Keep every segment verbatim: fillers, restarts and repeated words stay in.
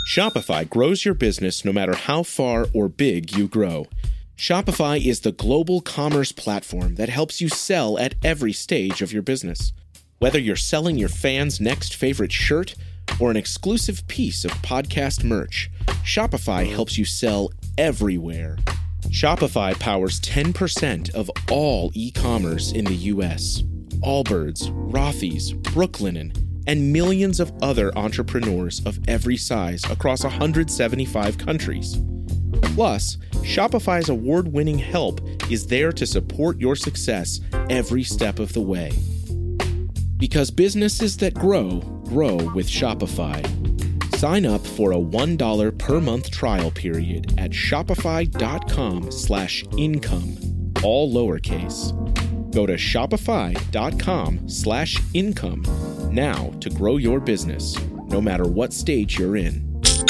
Shopify grows your business no matter how far or big you grow. Shopify is the global commerce platform that helps you sell at every stage of your business. Whether you're selling your fans' next favorite shirt or an exclusive piece of podcast merch, Shopify helps you sell everywhere. Shopify powers ten percent of all e-commerce in the U S. Allbirds, Rothy's, Brooklinen, and millions of other entrepreneurs of every size across one hundred seventy-five countries. Plus, Shopify's award-winning help is there to support your success every step of the way. Because businesses that grow, grow with Shopify. Sign up for a one dollar per month trial period at shopify.com slash income, all lowercase. Go to shopify.com slash income now to grow your business, no matter what stage you're in.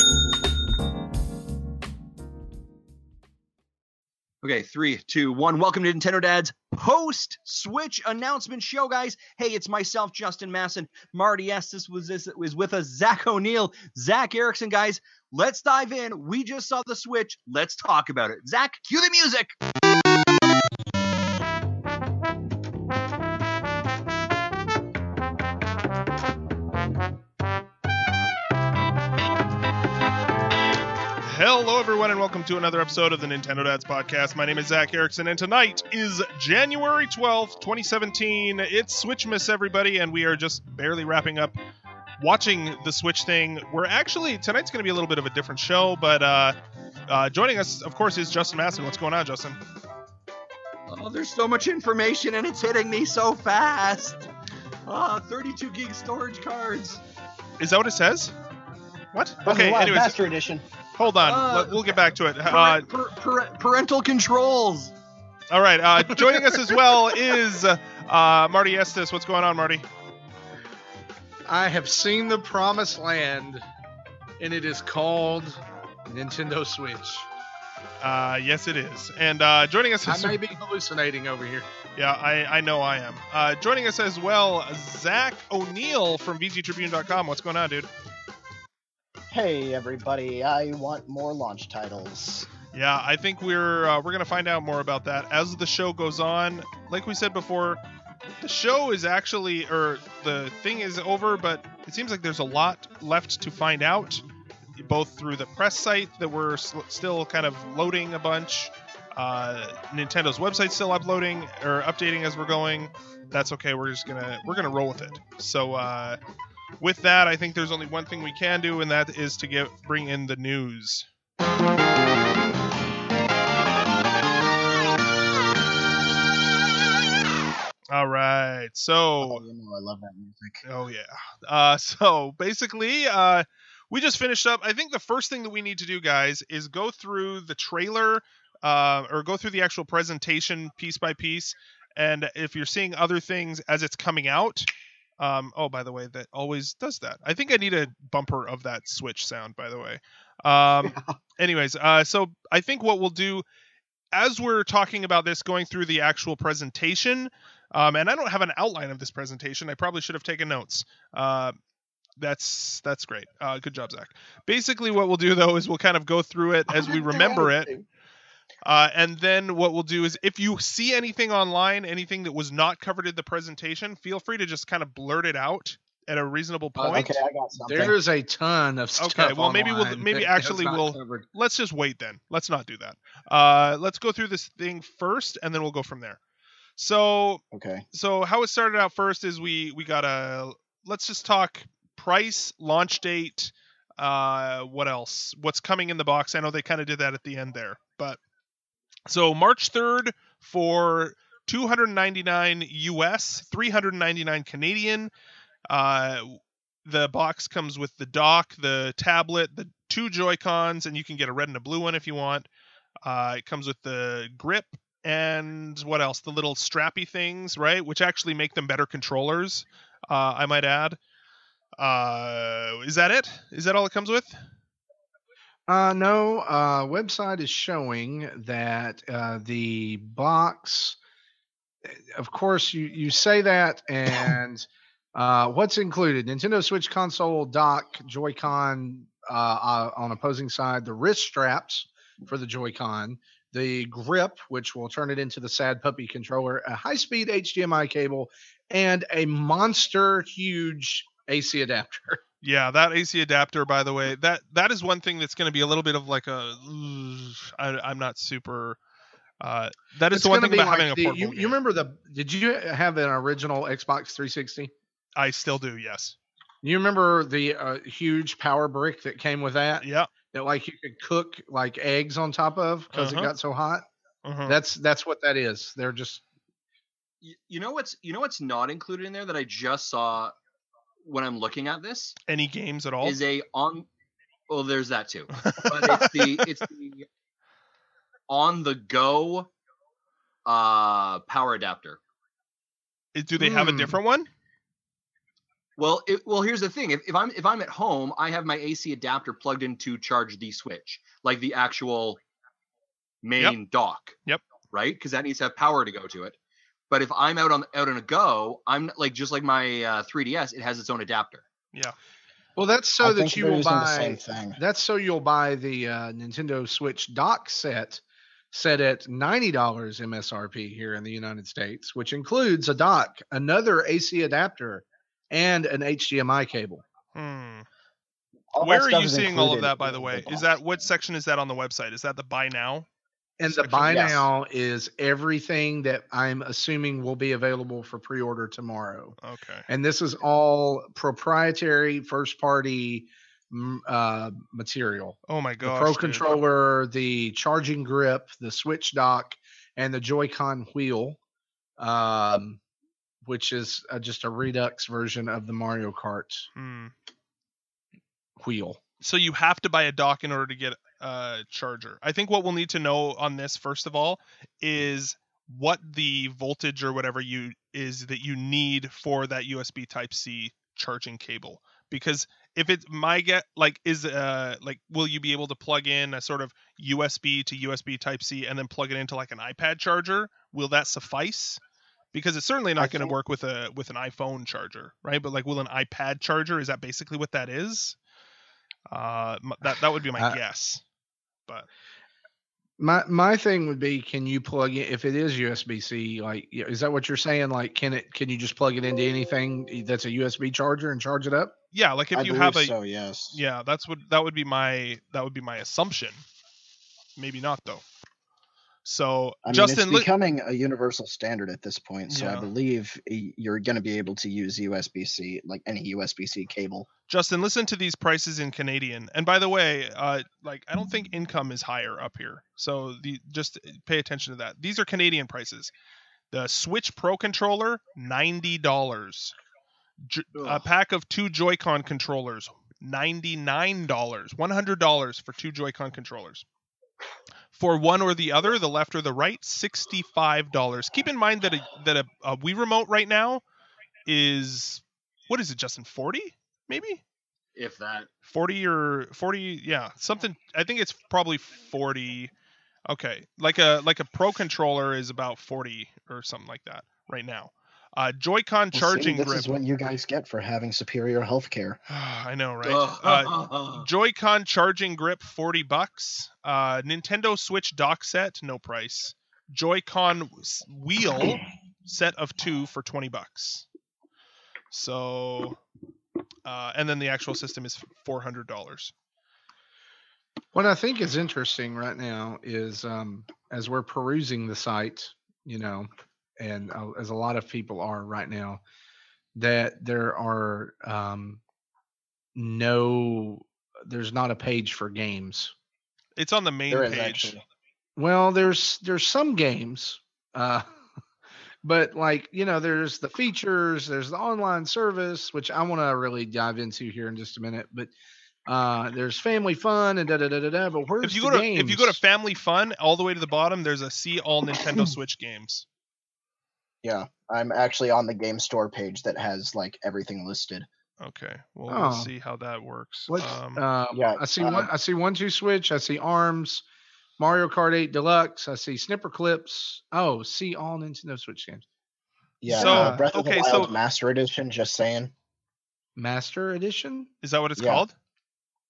Okay, three, two, one. Welcome to Nintendo Dad's post-Switch announcement show, guys. Hey, it's myself, Justin Masson. Marty Estes was, this, was with us. Zach O'Neill, Zach Erickson, guys. Let's dive in. We just saw the Switch. Let's talk about it. Zach, cue the music. Hello, everyone, and welcome to another episode of the Nintendo Dads Podcast. My name is Zach Erickson, and tonight is January twelfth, twenty seventeen. It's Switchmas, everybody, and we are just barely wrapping up watching the Switch thing. We're actually, tonight's going to be a little bit of a different show, but uh, uh, joining us, of course, is Justin Masson. What's going on, Justin? Oh, there's so much information, and it's hitting me so fast. Uh, thirty-two gig storage cards. Is that what it says? What? Okay, anyways. Master Edition. Hold on, Uh, we'll get back to it. Per- Uh, per- per- parental controls. all right, uh, joining us as well is uh, Marty Estes. What's going on, Marty? I have seen the promised land, and it is called Nintendo Switch. Uh, yes, it is. And uh, joining us I is... may be hallucinating over here. Yeah, I, I know I am. Uh, joining us as well, Zach O'Neill from V G Tribune dot com. What's going on, dude? Hey everybody, I want more launch titles. Yeah, I think we're uh, we're gonna find out more about that as the show goes on. Like we said before, the show is actually, or the thing is over, but it seems like there's a lot left to find out, both through the press site that we're sl- still kind of loading a bunch. Uh, Nintendo's website's still uploading or updating as we're going. That's okay. We're just gonna we're gonna roll with it. So. Uh, With that, I think there's only one thing we can do, and that is to get bring in the news. All right, so Oh, you know I love that music. oh yeah, uh, so basically, uh, we just finished up. I think the first thing that we need to do, guys, is go through the trailer, uh, or go through the actual presentation piece by piece, and if you're seeing other things as it's coming out. Um, oh, by the way, that always does that. I think I need a bumper of that Switch sound, by the way. Um, anyways, uh, so I think what we'll do, as we're talking about this, going through the actual presentation, um, and I don't have an outline of this presentation. I probably should have taken notes. Uh, that's that's great. Uh, good job, Zach. Basically, what we'll do, though, is we'll kind of go through it as we remember it. Uh, and then what we'll do is if you see anything online, anything that was not covered in the presentation, feel free to just kind of blurt it out at a reasonable point. Okay, I got something. There's a ton of stuff. Okay, well maybe we'll online maybe that actually is not we'll covered. let's just wait then. Let's not do that. Uh, let's go through this thing first, and then we'll go from there. So Okay. so how it started out first is we we got a let's just talk price, launch date, uh, what else? What's coming in the box? I know they kind of did that at the end there, but. So March third for two hundred ninety-nine U S, three hundred ninety-nine Canadian. Uh, the box comes with the dock, the tablet, the two Joy-Cons, and you can get a red and a blue one if you want. Uh, it comes with the grip and what else? The little strappy things, right? Which actually make them better controllers, uh, I might add. Uh, is that it? Is that all it comes with? Uh, no, uh, website is showing that uh, the box, of course, you, you say that, and uh, what's included? Nintendo Switch console, dock, Joy-Con, uh, uh, on opposing side, the wrist straps for the Joy-Con, the grip, which will turn it into the Sad Puppy controller, a high-speed H D M I cable, and a monster huge A C adapter. Yeah, that A C adapter, by the way, that that is one thing that's going to be a little bit of like a. I, I'm not super. Uh, that is It's the one gonna thing be about like having a the- portable you, game. you remember the? Did you have an original Xbox three sixty? I still do, yes. You remember the uh, huge power brick that came with that? Yeah. That like you could cook like eggs on top of because Uh-huh. it got so hot. Uh-huh. That's that's what that is. They're just Y- You know what's you know what's not included in there that I just saw when I'm looking at this Any games at all? is a on. Well, there's that too, but it's the it's the on the go uh power adapter. do they have a Hmm. different one? Well, it, well, here's the thing. If, if I'm if I'm at home, I have my A C adapter plugged in to charge the Switch, like the actual main dock. Yep. Right, because that needs to have power to go to it. But if I'm out on out on a go, I'm like just like my uh, three D S. It has its own adapter. Yeah. well. That's so I that think you they're will using the buy. same thing. That's so you'll buy the uh, Nintendo Switch dock set, set at ninety dollars M S R P here in the United States, which includes a dock, another A C adapter, and an H D M I cable. Hmm. All that Where are stuff you is seeing all of included that, by in the way? box. Is that what section is that on the website? Is that the buy now? And the Section? buy Yes. now is everything that I'm assuming will be available for pre-order tomorrow. Okay. And this is all proprietary first party mm, uh, material. Oh my The gosh. Pro dude. controller, the charging grip, the Switch dock, and the Joy-Con wheel, um, which is uh, just a Redux version of the Mario Kart Hmm. wheel. So you have to buy a dock in order to get a charger. I think what we'll need to know on this first of all is what the voltage or whatever you is that you need for that U S B Type C charging cable. Because if it's my get like is uh like will you be able to plug in a sort of U S B to U S B Type C and then plug it into like an iPad charger? Will that suffice? Because it's certainly I not going to think- work with a with an iPhone charger, right? But like, will an iPad charger? Is that basically what that is? Uh, m- that that would be my Uh, guess. But My my thing would be, can you plug it if it is U S B C? Like, yeah, is that what you're saying? Like, can it? Can you just plug it into anything that's a U S B charger and charge it up? yeah, like if I you believe have a so, yes. yeah, that's what that would be my that would be my assumption. Maybe not though. So I mean, Justin, it's li- becoming a universal standard at this point, so Yeah. I believe y- you're going to be able to use U S B C, like any U S B C cable. Justin, listen to these prices in Canadian. And by the way, uh, like I don't think income is higher up here, so the just pay attention to that. These are Canadian prices. The Switch Pro controller, ninety dollars. J- a Ugh. pack of two Joy-Con controllers, ninety-nine dollars. one hundred dollars for two Joy-Con controllers. For one or the other, the left or the right, sixty-five dollars. Keep in mind that a that a, a Wii remote right now is what is it, Justin? forty, maybe? If that. forty or forty, yeah, something. I think it's probably forty. Okay, like a like a Pro controller is about forty or something like that right now. Uh, Joy-Con Well, see, charging this grip. is what you guys get for having superior healthcare. I know, right? Ugh. Uh, Joy-Con charging grip, forty bucks. Uh, Nintendo Switch dock set, no price. Joy-Con s- wheel set of two for twenty bucks. So, uh, and then the actual system is four hundred dollars. What I think is interesting right now is, um, as we're perusing the site, you know, and uh, as a lot of people are right now, that there are um, no, there's not a page for games. It's on the main There is page. actually. Well, there's there's some games, uh, but like you know, there's the features, there's the online service, which I want to really dive into here in just a minute. But uh, there's family fun and da da da da da. But where's If you the go to games? if you go to Family Fun, all the way to the bottom, there's a see all Nintendo Switch games. Yeah, I'm actually on the game store page that has like everything listed. Okay, well Oh. we'll see how that works. What? Um, uh, yeah, I see uh, one. I see one two switch. I see Arms, Mario Kart eight Deluxe. I see Snipper Clips. Oh, see all Nintendo Switch games. Yeah, So, uh, Breath of okay, the Wild so- Master Edition. Just saying. Master Edition. is that what it's Yeah. called?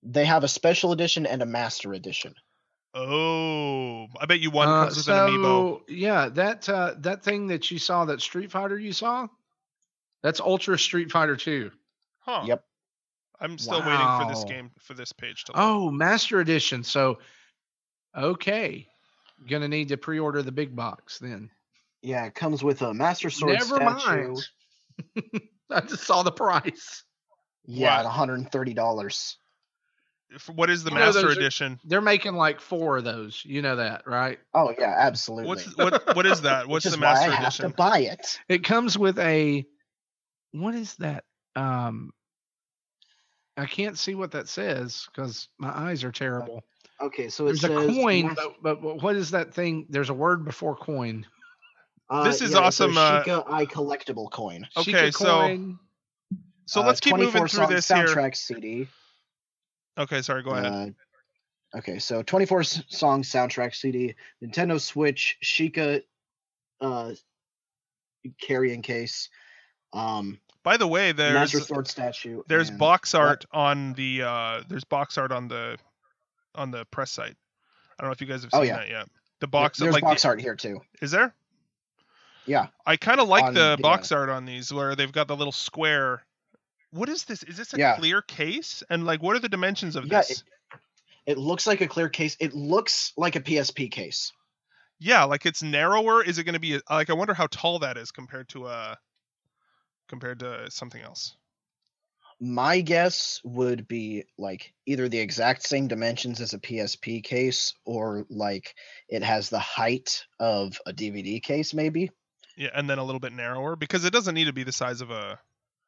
they have a special edition and a master edition. Oh, I bet you one Uh, comes with so, an amiibo. yeah, that uh, that thing that you saw, that Street Fighter you saw, that's Ultra Street Fighter two. Huh. Yep. I'm still waiting for this Wow. game, for this page to load. Oh, Master Edition. So, okay, gonna need to pre-order the big box then. Yeah, it comes with a Master Sword Never statue. mind. I just saw the price. Yeah, Wow. at one hundred thirty dollars. If- What is the You know, Master those are- Edition? They're making like four of those. You know that, right? Oh yeah, absolutely. What's what? What is that? What's Which is the why Master I have Edition? to buy it. It comes with a. What is that? Um, I can't see what that says because my eyes are terrible. Okay, so it There's a says coin, Mas- but, but but what is that thing? There's a word before coin. uh, This is yeah, it's a awesome, uh, Sheikah Eye collectible coin. Okay, Sheikah so- coin. So Uh, let's keep moving twenty-four through song this here. soundtrack C D. Okay, sorry. Go ahead. Uh, okay, so twenty-four s- song soundtrack C D, Nintendo Switch, Sheikah uh, carrying case, um, By the way, Master there's Sword statue. there's and- box art on the uh there's box art on the on the press site. I don't know if you guys have Oh, seen yeah. that yet. The box There's like box the- art here too. Is there? Yeah. I kind of like On the the, box art on these where they've got the little square. What is this? Is this a Yeah. clear case? And like, what are the dimensions of Yeah, this? It looks like a clear case. It looks like a P S P case. Yeah, like it's narrower. Is it going to be a, like? I wonder how tall that is compared to uh compared to something else. My guess would be like either the exact same dimensions as a P S P case, or like it has the height of a D V D case, maybe. Yeah, and then a little bit narrower because it doesn't need to be the size of a.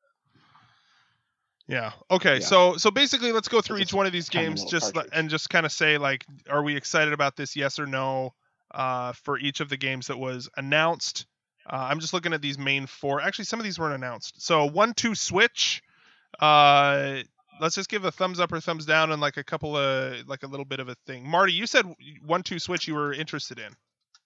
Yeah. Okay. Yeah. So so basically, let's go through It's each one of these tiny games little just li- cartridge. and just kind of say like, are we excited about this? Yes or no. Uh, for each of the games that was announced. Uh, I'm just looking at these main four. Actually, some of these weren't announced. So one, two, Switch. Uh, let's just give a thumbs up or thumbs down and like a couple of like a little bit of a thing. Marty, you said one, two, Switch. You were interested in.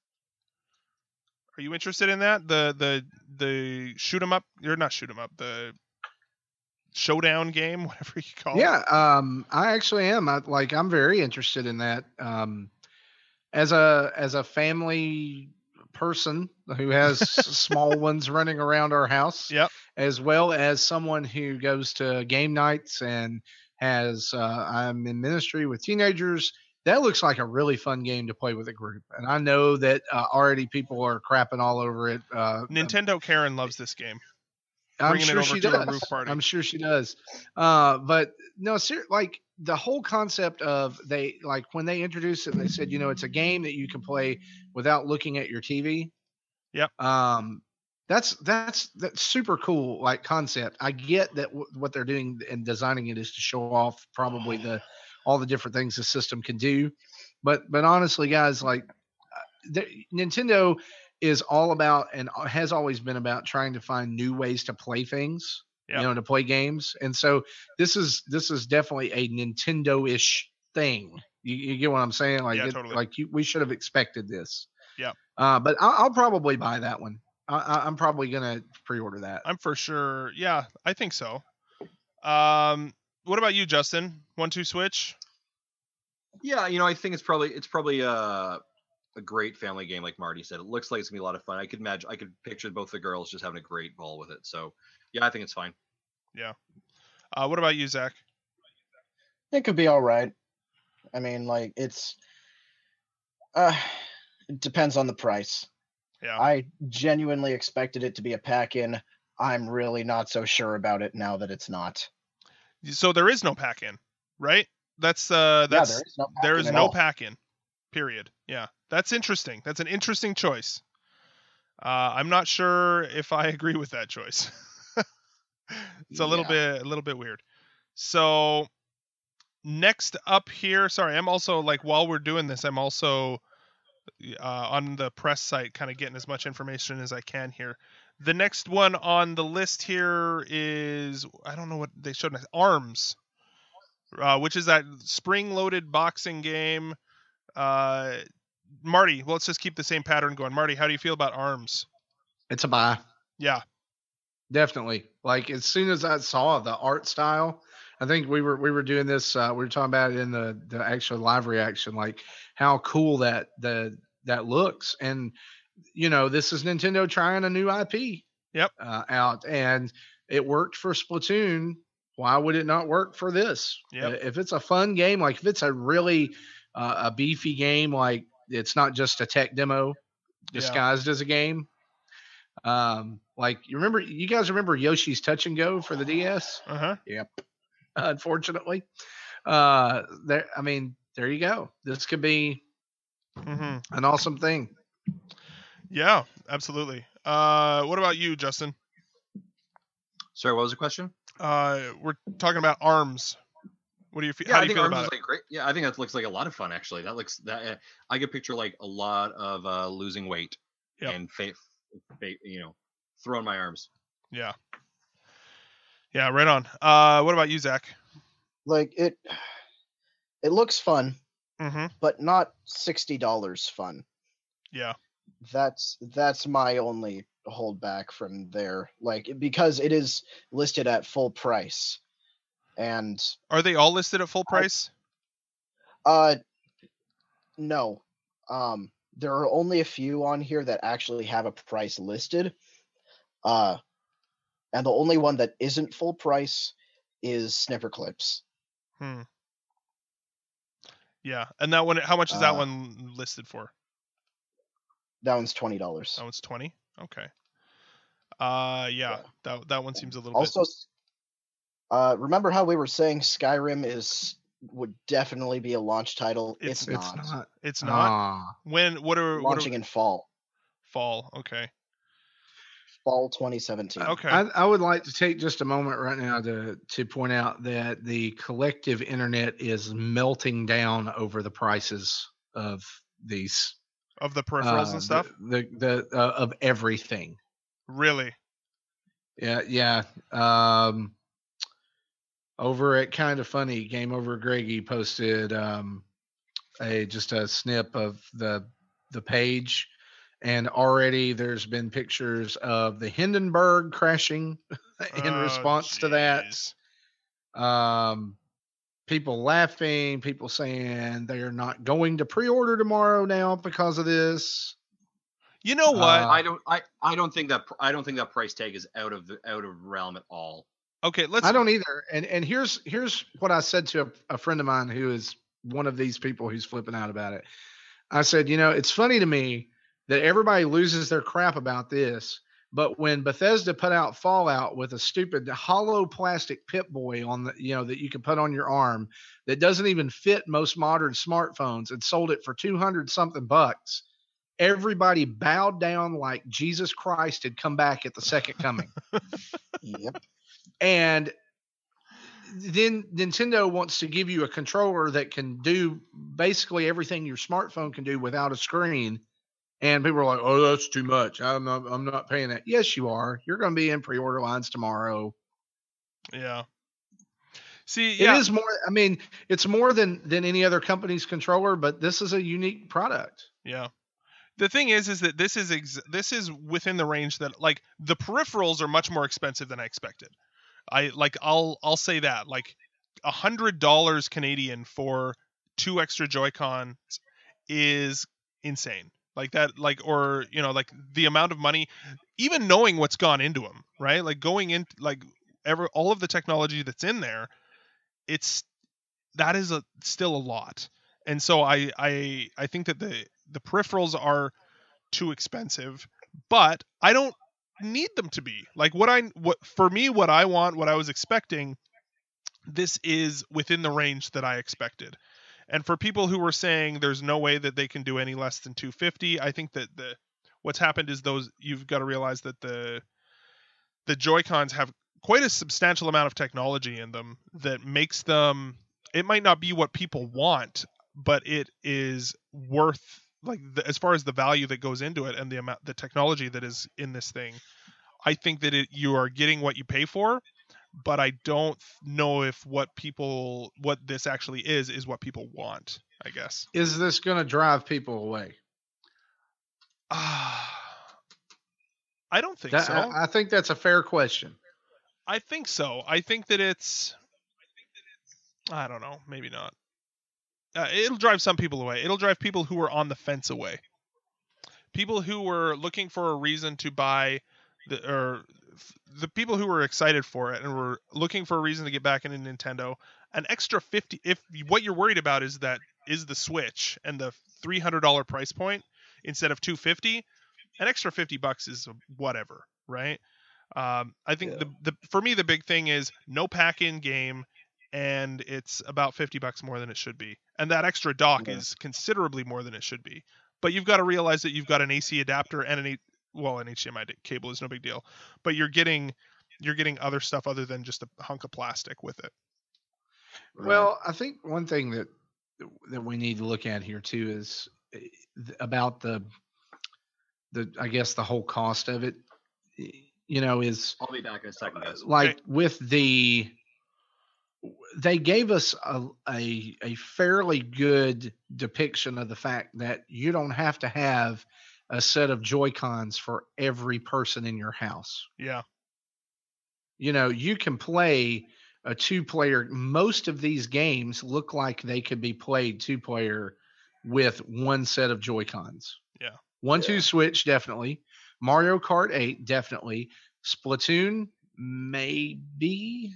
Are you interested in that? The the the shoot 'em up. You're not shoot 'em up. The showdown game, whatever you call it. Yeah, um, I actually am. I, like, I'm very interested in that. Um, as a as a family person who has small ones running around our house, Yep. as well as someone who goes to game nights and has uh, I'm in ministry with teenagers. That looks like a really fun game to play with a group, and I know that uh, already people are crapping all over it. Uh, Nintendo Karen loves this game. I'm bringing it sure over she to a does. roof party. I'm sure she does. Uh, but no, ser- like the whole concept of they like when they introduced it, they said, you know, it's a game that you can play without looking at your T V. Yep. Um, that's that's that's super cool. Like concept. I get that w- what they're doing and designing it is to show off probably the all the different things the system can do. But but honestly, guys, like uh, the, Nintendo is all about and has always been about trying to find new ways to play things, Yep. you know, to play games. And so this is this is definitely a Nintendo-ish thing. You, you get what I'm saying? Like, Yeah, it, totally. like you, we should have expected this. Yeah. Uh, but I'll, I'll probably buy that one. I, I, I'm probably gonna pre-order that. I'm for sure. Yeah, I think so. Um, what about you, Justin? One, two, Switch. Yeah, you know, I think it's probably it's probably uh, a great family game, like Marty said. It looks like it's gonna be a lot of fun. I could imagine, I could picture both the girls just having a great ball with it. So, yeah, I think it's fine. Uh, what about you, Zach? It could be all right. I mean, like it's uh it depends on the price. Yeah. I genuinely expected it to be a pack-in. I'm really not so sure about it now that it's not. So there is no pack in, right? That's uh, that's yeah, there is no there pack-in is at no all. pack in. Period. Yeah, that's interesting. That's an interesting choice. Uh, I'm not sure if I agree with that choice. It's a little Yeah. bit a little bit weird. So next up here, sorry, I'm also like while we're doing this, I'm also uh, on the press site, kind of getting as much information as I can here. The next one on the list here is I don't know what they showed us. Arms, uh, which is that spring-loaded boxing game. Uh, Marty, well, let's just keep the same pattern going. Marty, how do you feel about Arms? It's a buy. Yeah, Definitely. Like as soon as I saw the art style, I think we were we were doing this. Uh, we were talking about it in the the actual live reaction, like how cool that the that looks. And you know, this is Nintendo trying a new I P. Yep. Uh, out, and it worked for Splatoon. Why would it not work for this? Yep. Uh, If it's a fun game, like if it's a really uh, a beefy game, like it's not just a tech demo disguised as a game. Um, like you remember, you guys remember Yoshi's Touch and Go for the D S? Uh huh. Yep. Unfortunately, uh, there. I mean, there you go. This could be Mm-hmm. an awesome thing. Yeah, absolutely. Uh, what about you, Justin? Sorry, what was the question? Uh, we're talking about ARMS. What do you feel? Yeah, how I do you think feel ARMS about is it? like great. Yeah, I think that looks like a lot of fun. Actually, that looks that uh, I could picture like a lot of uh, losing weight Yep. and fa- fa- you know, throwing my arms. Yeah. Yeah, right on. Uh, what about you, Zach? Like it, it looks fun, Mm-hmm. but not sixty dollars fun. Yeah. That's that's my only holdback from there. Like because it is listed at full price, and Are they all listed at full price? uh, no, um, there are only a few on here that actually have a price listed. Uh, and the only one that isn't full price is Snipper Clips. Hmm. Yeah, and that one. How much is that Uh, one listed for? That one's twenty dollars. That one's twenty. Okay. Uh, yeah, Yeah. that that one seems a little Also, uh, remember how we were saying Skyrim is would definitely be a launch title? It's- It's, It's not. not. bit. It's not. Ah. When? What are what Launching are, in fall, fall? Okay. fall twenty seventeen. Okay. I, I would like to take just a moment right now to to point out that the collective internet is melting down over the prices of these Of the peripherals uh, and stuff. The the, the uh, of everything. Really? Yeah, yeah. Um, over at Kind of Funny, Game Over Greggy posted um, a just a snip of the the page, and already there's been pictures of the Hindenburg crashing in Oh, response to that. jeez. Um, people laughing, people saying they are not going to pre-order tomorrow now because of this. You know what? Uh, I don't. I, I don't think that. pr- I don't think that price tag is out of the out of realm at all. okay, let's. I don't either. And and here's here's what I said to a, a friend of mine who is one of these people who's flipping out about it. I said, you know, it's funny to me that everybody loses their crap about this, but when Bethesda put out Fallout with a stupid hollow plastic Pip-Boy on the, you know, that you can put on your arm that doesn't even fit most modern smartphones and sold it for two hundred something bucks, everybody bowed down like Jesus Christ had come back at the second coming. Yep. And then Nintendo wants to give you a controller that can do basically everything your smartphone can do without a screen. And people are like, "Oh, that's too much. I'm not. I'm not paying that." Yes, you are. You're going to be in pre-order lines tomorrow. Yeah. See, yeah. It is more. I mean, it's more than than any other company's controller, but this is a unique product. Yeah. The thing is, is that this is ex- this is within the range that like the peripherals are much more expensive than I expected. I like I'll I'll say that like a hundred dollars Canadian for two extra Joy-Cons is insane. Like that, like or you know, like the amount of money, even knowing what's gone into them, right? Like going in, like ever all of the technology that's in there, it's that is a still a lot. And so I I I think that the the peripherals are too expensive, but I don't need them to be. Like what I what for me what I want, what I was expecting, this is within the range that I expected. And for people who were saying there's no way that they can do any less than two fifty, I think that the what's happened is those you've got to realize that the the Joy-Cons have quite a substantial amount of technology in them that makes them it might not be what people want, but it is worth like the, as far as the value that goes into it and the amount the technology that is in this thing. I think that it you are getting what you pay for, but I don't know if what people what this actually is is what people want, I guess. Is this going to drive people away? Ah, I don't think That, so. I, I think that's a fair question. I think so. I think that it's I don't know, maybe not. Uh, it'll drive some people away. It'll drive people who are on the fence away. People who were looking for a reason to buy, the or the people who were excited for it and were looking for a reason to get back into Nintendo. An extra fifty. If what you're worried about is that is the Switch and the three hundred dollars price point instead of two hundred fifty dollars, an extra fifty bucks is whatever, right? Um, I think Yeah. the the for me the big thing is no pack-in game, and it's about fifty bucks more than it should be, and that extra dock Yeah. is considerably more than it should be. But you've got to realize that you've got an A C adapter and an well, an H D M I cable is no big deal, but you're getting you're getting other stuff other than just a hunk of plastic with it. Well, I think one thing that that we need to look at here too is eh, th- about the the I guess the whole cost of it. eh, You know, is I'll be back in a second, guys. like Okay. with the they gave us a, a a fairly good depiction of the fact that you don't have to have a set of Joy-Cons for every person in your house. Yeah, You know, you can play a two player. Most of these games look like they could be played two player with one set of Joy-Cons. Yeah. One, Yeah. two Switch, definitely. Mario Kart eight, definitely. Splatoon, maybe.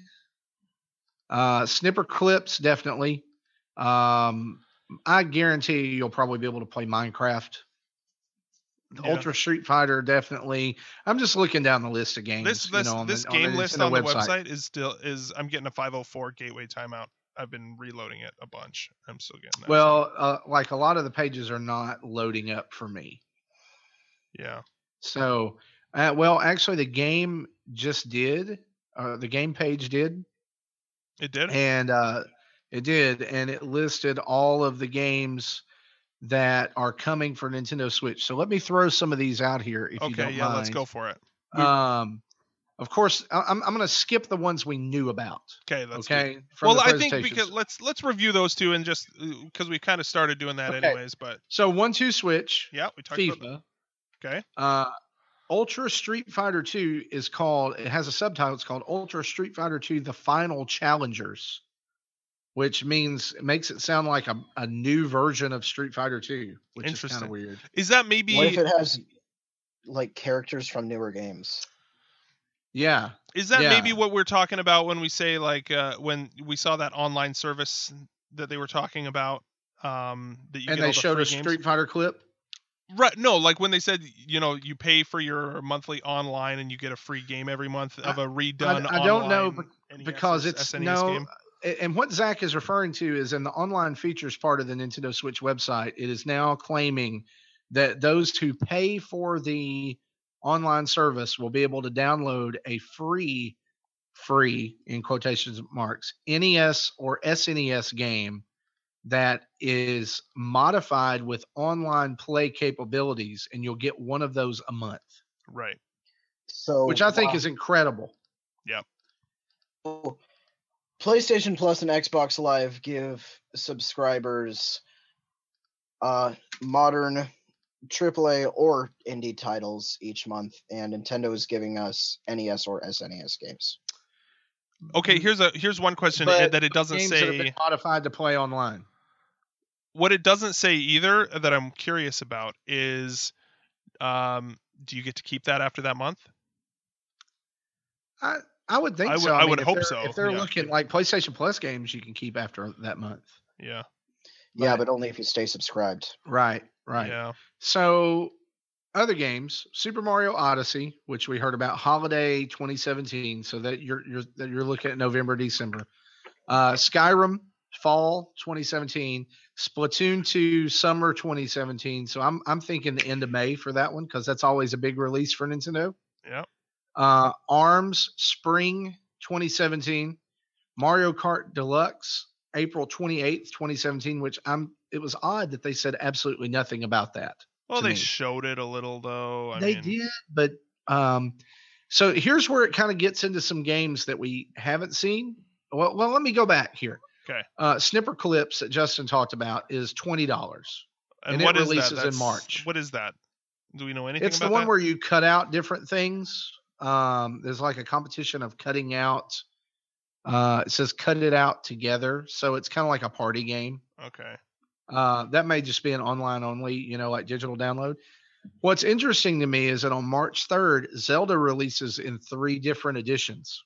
Uh, Snipper Clips, definitely. Um, I guarantee you you'll probably be able to play Minecraft. The Yeah. Ultra Street Fighter, definitely. I'm just looking down the list of games. this you this know, on this the, game on the list Nintendo on the website. website is still is I'm getting a five oh four gateway timeout. I've been reloading it a bunch. I'm still getting that. so, Well, uh, like a lot of the pages are not loading up for me. yeah. So, uh, well, actually, the game just did. Uh, the game page did, It did. and uh, it did, and it listed all of the games that are coming for Nintendo Switch. So let me throw some of these out here, if you Okay, don't yeah, mind. let's go for it. Um, of course, I- I'm I'm going to skip the ones we knew about. Okay, let's do- Okay. from Well, the I think presentations. because let's let's review those two and just because we kind of started doing that Okay. anyways. But so one, two Switch, yeah, we talked about FIFA. okay. Uh, Ultra Street Fighter two is called, it has a subtitle. It's called Ultra Street Fighter two The Final Challengers, which means it makes it sound like a, a new version of Street Fighter two, which is kind Interesting. of weird. Is that maybe What if it has like characters from newer games? Yeah. is that yeah. maybe what we're talking about when we say like uh, when we saw that online service that they were talking about? Um, that you And get they all the showed free a games? Street Fighter clip. Right, no, like when they said, you know, you pay for your monthly online and you get a free game every month of a redone I don't know online bec- N E S because or it's S N E S no. game. a- And what Zach is referring to is in the online features part of the Nintendo Switch website, it is now claiming that those who pay for the online service will be able to download a free, free in quotations marks, N E S or S N E S game that is modified with online play capabilities, and you'll get one of those a month, Right. So which I think wow. is incredible. PlayStation Plus and Xbox Live give subscribers uh, modern triple A or indie titles each month, and Nintendo is giving us N E S or S N E S games. Okay, here's a here's one question But that it doesn't games that have been say. modified to play online. What it doesn't say either that I'm curious about is, um, do you get to keep that after that month? I I would think I would- so. I mean, would if hope they're- so, If they're yeah. looking like PlayStation Plus games, you can keep after that month. Yeah. Yeah, But- but only if you stay subscribed. Right, right. Yeah. So other games, Super Mario Odyssey, which we heard about holiday twenty seventeen, so that you're you're that you're looking at November, December. Uh, Skyrim fall twenty seventeen, Splatoon two summer twenty seventeen. So I'm I'm thinking the end of May for that one because that's always a big release for Nintendo. Yeah. Uh, ARMS spring twenty seventeen, Mario Kart Deluxe April twenty-eighth, twenty seventeen, which I'm it was odd that they said absolutely nothing about that. Well, to they me. showed it a little though. I they mean, did, but um so here's where it kind of gets into some games that we haven't seen. Well, well let me go back here. Okay. Uh Snipper Clips that Justin talked about is twenty dollars. And, and it what is releases that? in That's- March. What is that? Do we know anything It's the about one that? where you cut out different things. Um there's like a competition of cutting out Uh, it says cut it out together, so it's kind of like a party game. Okay. Uh, that may just be an online only, you know, like digital download. What's interesting to me is that on March third, Zelda releases in three different editions.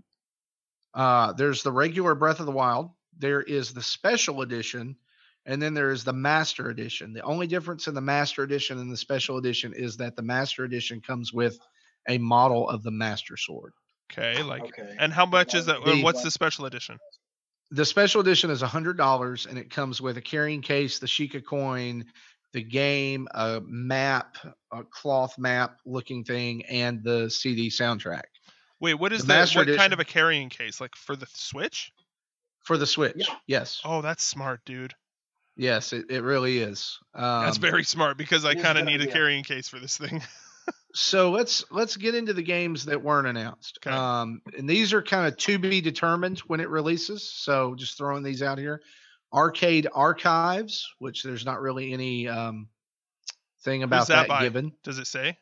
Uh, there's the regular Breath of the Wild, there is the special edition, and then there is the Master Edition. The only difference in the Master Edition and the special edition is that the Master Edition comes with a model of the Master Sword. Okay. Like, Okay. and how much is that? The- What's the special edition? The special edition is one hundred dollars, and it comes with a carrying case, the Sheikah coin, the game, a map, a cloth map looking thing, and the C D soundtrack Wait, what is The the, Master what kind Edition. of a carrying case? Like for the Switch? for the Switch. Yeah. Yes. Oh, that's smart, dude. Yes, it, it really is. Um, That's very smart because I it is kind of a good need a idea. carrying case for this thing. So let's let's get into the games that weren't announced. Okay. Um, and these are kind of to be determined when it releases. So just throwing these out here. Arcade Archives, which there's not really any um, thing about that that, by? given. Does it say?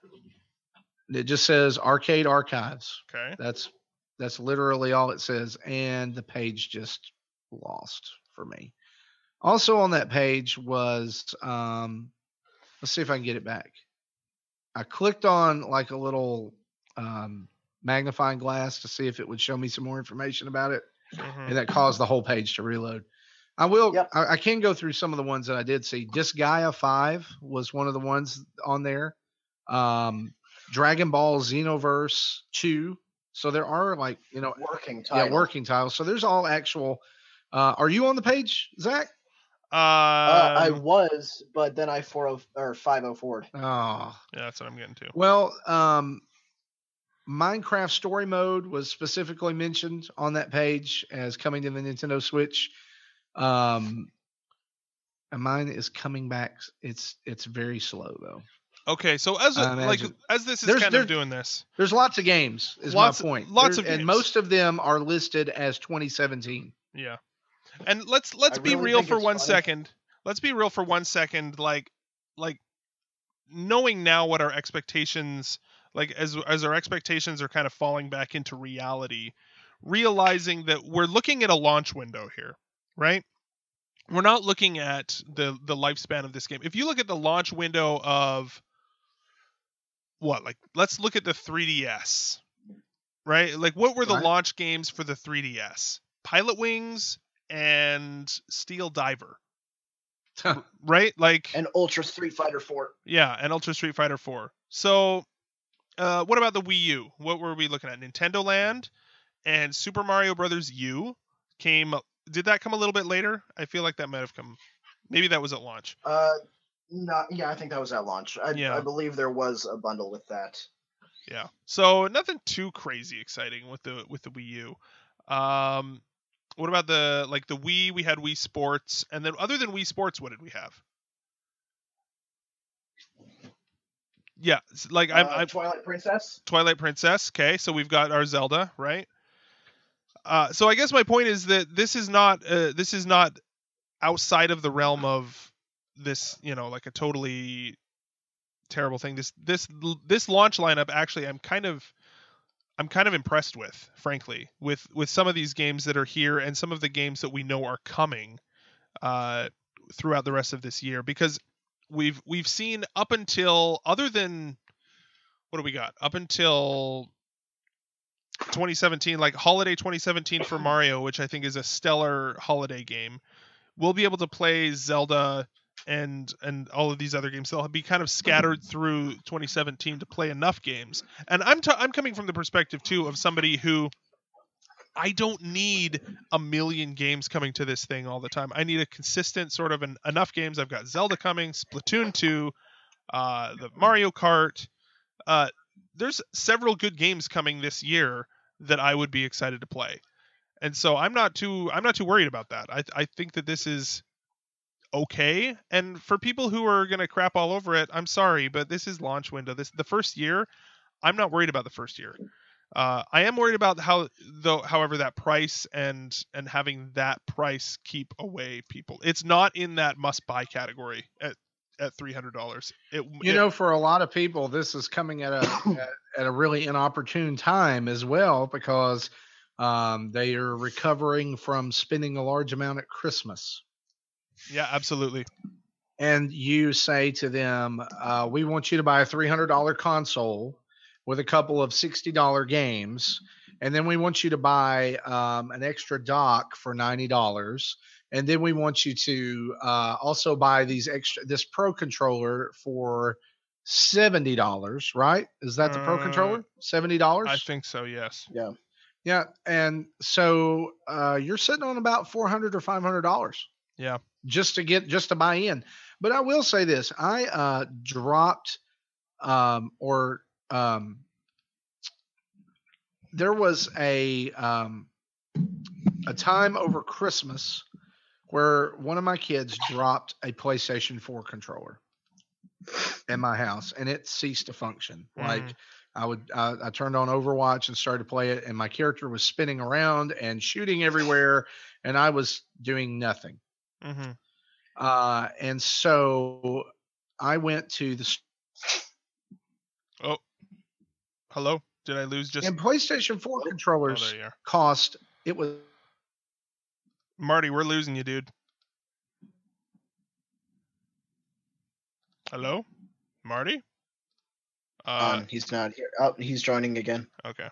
It just says Arcade Archives. Okay. That's that's literally all it says, and the page just lost for me. Also on that page was um, let's see if I can get it back. I clicked on like a little um, magnifying glass to see if it would show me some more information about it, Mhm. and that caused the whole page to reload. I will. Yep. I, I can go through some of the ones that I did see. Disgaea five was one of the ones on there. Um, Dragon Ball Xenoverse two. So there are like you know Working title. yeah working titles. So there's all actual. Uh, are you on the page, Zach? Uh, I Um, was, but then I four oh or five oh four. Oh, yeah, that's what I'm getting to. well, um, Minecraft Story Mode was specifically mentioned on that page as coming to the Nintendo Switch. Um, and mine is coming back. It's it's very slow though. Okay, so as I like imagine- as this is There's- kind there's- of doing this, There's lots of games. Is Lots- my point. lots There- of and games. most of them are listed as twenty seventeen. yeah. And let's let's I be really real think for it's one funny. second. Let's be real for one second. Like like knowing now what our expectations like as as our expectations are kind of falling back into reality, realizing that we're looking at a launch window here, right? We're not looking at the the lifespan of this game. If you look at the launch window of what, like let's look at the three D S, right? Like what were the Right. launch games for the three D S? Pilot Wings and Steel Diver, right? Like And Ultra Street Fighter four. yeah, and Ultra Street Fighter four. So, uh, what about the Wii U? What were we looking at? Nintendo Land and Super Mario Brothers U came. Did that come a little bit later? I feel like that might have come. Maybe that was at launch. Uh, not yeah, I think that was at launch. I, Yeah. I believe there was a bundle with that. Yeah. So nothing too crazy exciting with the with the Wii U. Um, what about the like the Wii? We had Wii Sports, and then other than Wii Sports, what did we have? Yeah, s- like I'm, Uh, I'm Twilight Princess. Twilight Princess. Okay, so we've got our Zelda, right? Uh, so I guess my point is that this is not uh, this is not outside of the realm of this, you know, like a totally terrible thing. This this this launch lineup actually, I'm kind of I'm kind of impressed with, frankly, with with some of these games that are here and some of the games that we know are coming uh, throughout the rest of this year, because we've we've seen up until other than what do we got up until twenty seventeen, like holiday twenty seventeen for Mario, which I think is a stellar holiday game. We'll be able to play Zelda and and all of these other games. They'll be kind of scattered through twenty seventeen to play enough games. And I'm t- I'm coming from the perspective too of somebody who I don't need a million games coming to this thing all the time. I need a consistent sort of an, enough games. I've got Zelda coming, Splatoon two, uh, the Mario Kart. Uh, there's several good games coming this year that I would be excited to play. And so I'm not too I'm not too worried about that. I I think that this is okay. And for people who are going to crap all over it, I'm sorry, but this is launch window. This the first year. I'm not worried about the first year. Uh, I am worried about how, though, however, that price and and having that price keep away people. It's not in that must-buy category at at three hundred dollars. It You it- know, for a lot of people, this is coming at a at, at a really inopportune time as well, because Um, they are recovering from spending a large amount at Christmas. Yeah, absolutely. And you say to them, uh, we want you to buy a three hundred dollars console with a couple of sixty dollars games. And then we want you to buy um, an extra dock for ninety dollars. And then we want you to uh, also buy these extra this Pro controller for seventy dollars, right? Is that the Pro Uh, controller? seventy dollars? I think so, yes. Yeah. Yeah. And so uh, you're sitting on about four hundred dollars or five hundred dollars. Yeah. Just to get just to buy in. But I will say this. I uh, dropped um, or um, there was a um, a time over Christmas where one of my kids dropped a PlayStation four controller in my house, and it ceased to function. Mm. Like I would, I, I turned on Overwatch and started to play it, and my character was spinning around and shooting everywhere, and I was doing nothing. Mm-hmm. Uh, and so I went to the Oh, hello? Did I lose just? and PlayStation four Oh, controllers there you are. cost it was Marty, we're losing you, dude. Hello? Marty? Uh, um, he's not here. Oh, he's joining again. okay.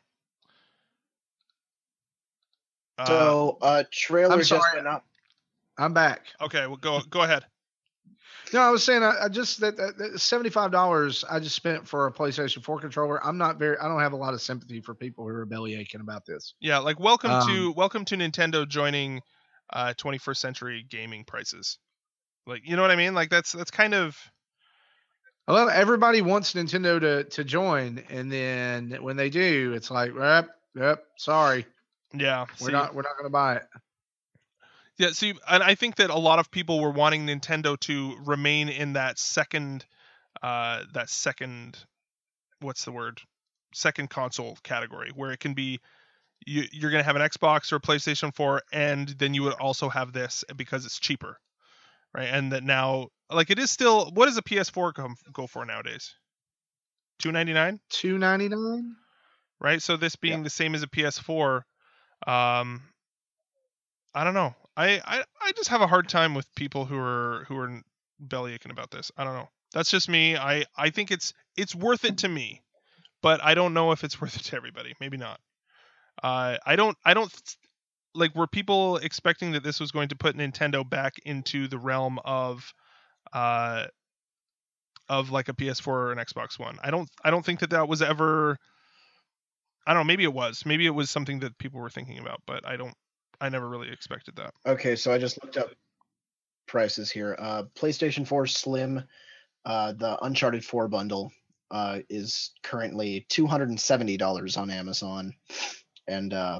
Uh, So, uh, trailer I'm just sorry. went up. I'm back. okay, well, go go ahead. No, I was saying I, I just that, that, that seventy-five dollars I just spent for a PlayStation four controller. I'm not very I don't have a lot of sympathy for people who are belly aching about this. Yeah, like welcome Um, to welcome to Nintendo joining uh twenty-first century gaming prices. Like, you know what I mean? Like that's that's kind of Well, everybody wants Nintendo to to join, and then when they do, it's like, yep, yep, sorry, yeah. we're see- not we're not going to buy it. Yeah, see, and I think that a lot of people were wanting Nintendo to remain in that second, uh, that second, what's the word, second console category, where it can be, you, you're gonna have an Xbox or a PlayStation four, and then you would also have this because it's cheaper, right? And that now, like, it is still, what does a P S four come, go for nowadays? two ninety-nine, two ninety-nine. right? So this being Yeah. the same as a P S four, um, I don't know. I, I, I just have a hard time with people who are who are belly aching about this. I don't know. That's just me. I, I think it's it's worth it to me, but I don't know if it's worth it to everybody. Maybe not. Uh, I don't I don't like were people expecting that this was going to put Nintendo back into the realm of uh of like a P S four or an Xbox One. I don't I don't think that that was ever. I don't know. Maybe it was. Maybe it was something that people were thinking about, but I don't. I never really expected that. Okay, so I just looked up prices here. Uh, PlayStation four Slim, uh, the Uncharted four bundle, uh, is currently two hundred seventy dollars on Amazon, and uh,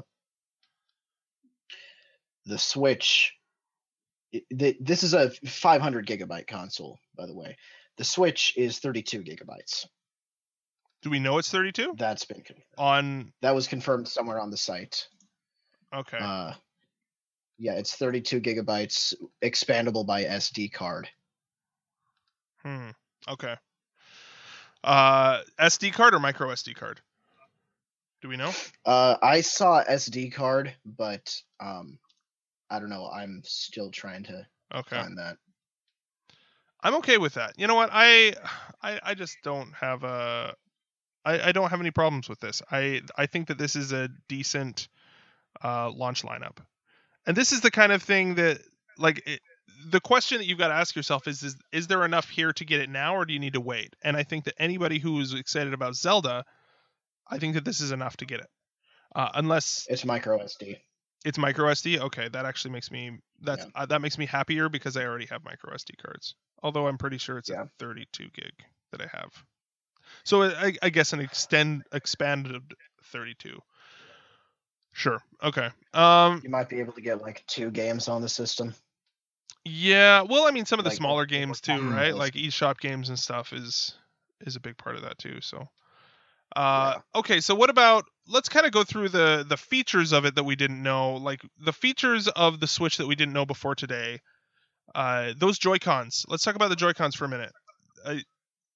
the Switch. it- the- This is a five hundred gigabyte console, by the way. The Switch is thirty-two gigabytes. Do we know it's thirty-two That's been confirmed. on? That was confirmed somewhere on the site. Okay. Uh, yeah, it's thirty-two gigabytes, expandable by S D card. Hmm. Okay. Uh, S D card or micro S D card? Do we know? Uh, I saw S D card, but um, I don't know. I'm still trying to Okay. find that. I'm okay with that. You know what? I I, I just don't have a I, I don't have any problems with this. I I think that this is a decent uh, launch lineup, and this is the kind of thing that like it, the question that you've got to ask yourself is, is is there enough here to get it now, or do you need to wait? And I think that anybody who is excited about Zelda, I think that this is enough to get it, uh, unless It's micro S D. it's micro S D. Okay, that actually makes me that's Yeah. uh, that makes me happier because I already have micro S D cards. Although I'm pretty sure it's Yeah. a thirty-two gig that I have. So I, I guess an extend expanded thirty-two. Sure. Okay. Um. You might be able to get like two games on the system. Yeah. Well, I mean, some of the Like, smaller like, games like, too, mm, right? those- Like eShop games and stuff is is a big part of that too. So. Uh, okay, so what about let's kind of go through the the features of it that we didn't know, like the features of the Switch that we didn't know before today. Uh, those Joy-Cons. Let's talk about the Joy-Cons for a minute. Uh,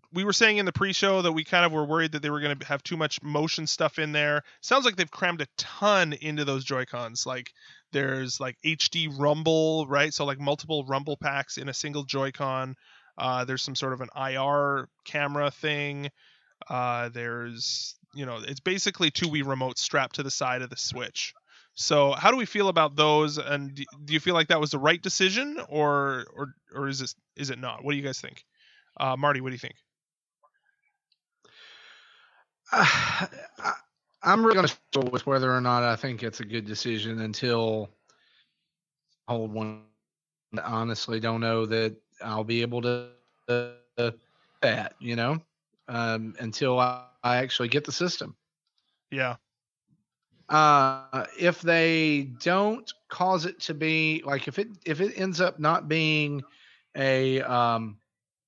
we were saying in the pre-show that we kind of were worried that they were going to have too much motion stuff in there. Sounds like they've crammed a ton into those Joy-Cons. Like there's like H D rumble, right? So like multiple rumble packs in a single Joy-Con. Uh, there's some sort of an I R camera thing. Uh, there's, you know, it's basically two Wii remotes strapped to the side of the Switch. So how do we feel about those? And do, do you feel like that was the right decision, or or or is this is it not? What do you guys think? Uh, Marty, what do you think? Uh, I, I'm really going to struggle with whether or not I think it's a good decision until I hold one. I honestly don't know that I'll be able to uh, that, you know, um, until I, I actually get the system. Yeah. Uh, if they don't cause it to be like, if it if it ends up not being a um,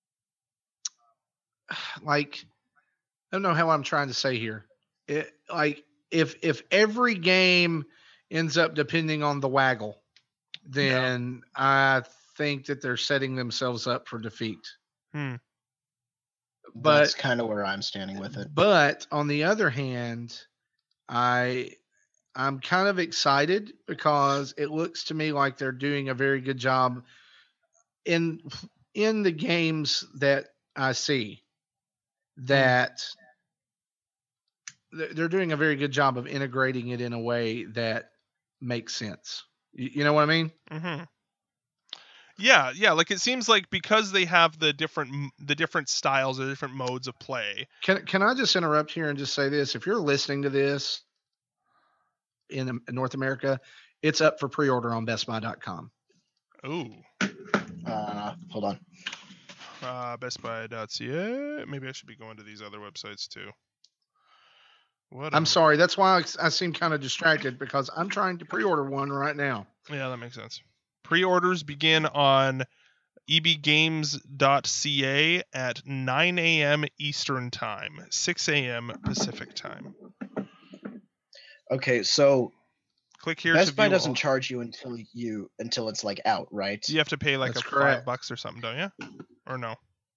like, I don't know how I'm trying to say here. It, like if if every game ends up depending on the waggle, then yeah. I think that they're setting themselves up for defeat. Hmm. But that's kind of where I'm standing with it. But on the other hand, I I'm kind of excited because it looks to me like they're doing a very good job in in the games that I see. That they're doing a very good job of integrating it in a way that makes sense. You, you know what I mean? Mm-hmm. Yeah, yeah. Like it seems like because they have the different the different styles, the different modes of play. Can can I just interrupt here and just say this? If you're listening to this in North America, it's up for pre-order on Best Buy dot com. Ooh. Uh, hold on. Uh, Best Buy dot C A. Maybe I should be going to these other websites too. What? I'm sorry. That's why I, I seem kind of distracted because I'm trying to pre-order one right now. Yeah, that makes sense. Pre-orders begin on E B games dot C A at nine a.m. Eastern Time, six a.m. Pacific Time. Okay, so click here. Best to Buy view doesn't all. charge you until you until it's like out, right? You have to pay like That's a correct. five bucks or something, don't you? Or no?